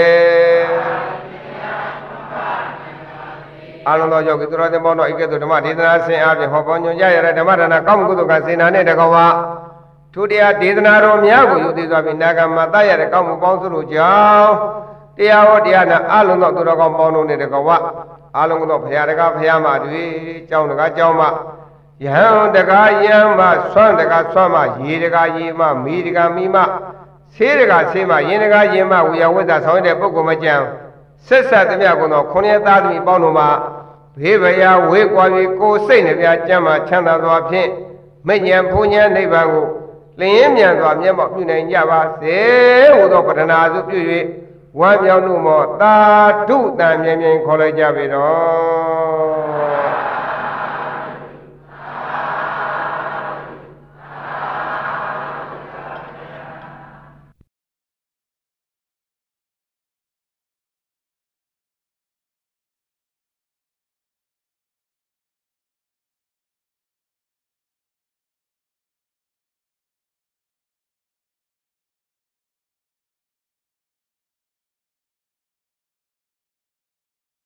အလုံးတော်ယောဂီသူတော်တင်ပေါင်းတို့ဧကတုဓမ္မဒေသနာဆင်အားဖြင့်ဟောပေါ်ညွှန်ကြရတဲ့ဓမ္မဒါနကောင်းမှုကုသိုလ်ကစေနာနဲ့တကောဝထိုတရားဒေသနာတော်များကိုယူသိစွာဖြင့်နာဂမတရတဲ့ကောင်းမှုပေါင်းစုတို့ကြောင့်တရားဟောတရားနာအလုံးတော်သူတော်ကောင်းပေါင်းတို့နဲ့တကောဝအလုံးသောဘုရားတကားဘုရားမတွေကျောင်းတကားကျောင်းမယဟန်တကားယဟန်မဆွမ်းတကားဆွမ်းမရေတကားရေမမီတကားမီမဆေးတကားဆေးမရင်တကားရင်မဝေယဝိဇ္ဇာဆောင်ရတဲ့ပုဂ္ဂိုလ်မကြံဆက်ဆက်သမျှကုန်သောခုနှစ်သားသမီးပေါင်းတို့မှာဘေးဘယာဝေးကွာ၍ကိုယ်စိတ်နှပြကျမ်းမှချမ်းသာစွာဖြင့်မိညာဘုံညာနိဗ္ဗာန်ကိုလင်းရင်မြန်စွာမျက်မှောက်ပြုနိုင်ကြပါစေဟူသောပတ္ထနာစုပြု၍ဝမ်းမြောက်မှုမောသာဓုတံမြင်မြင်ခေါ်လိုက်ကြပြီတော့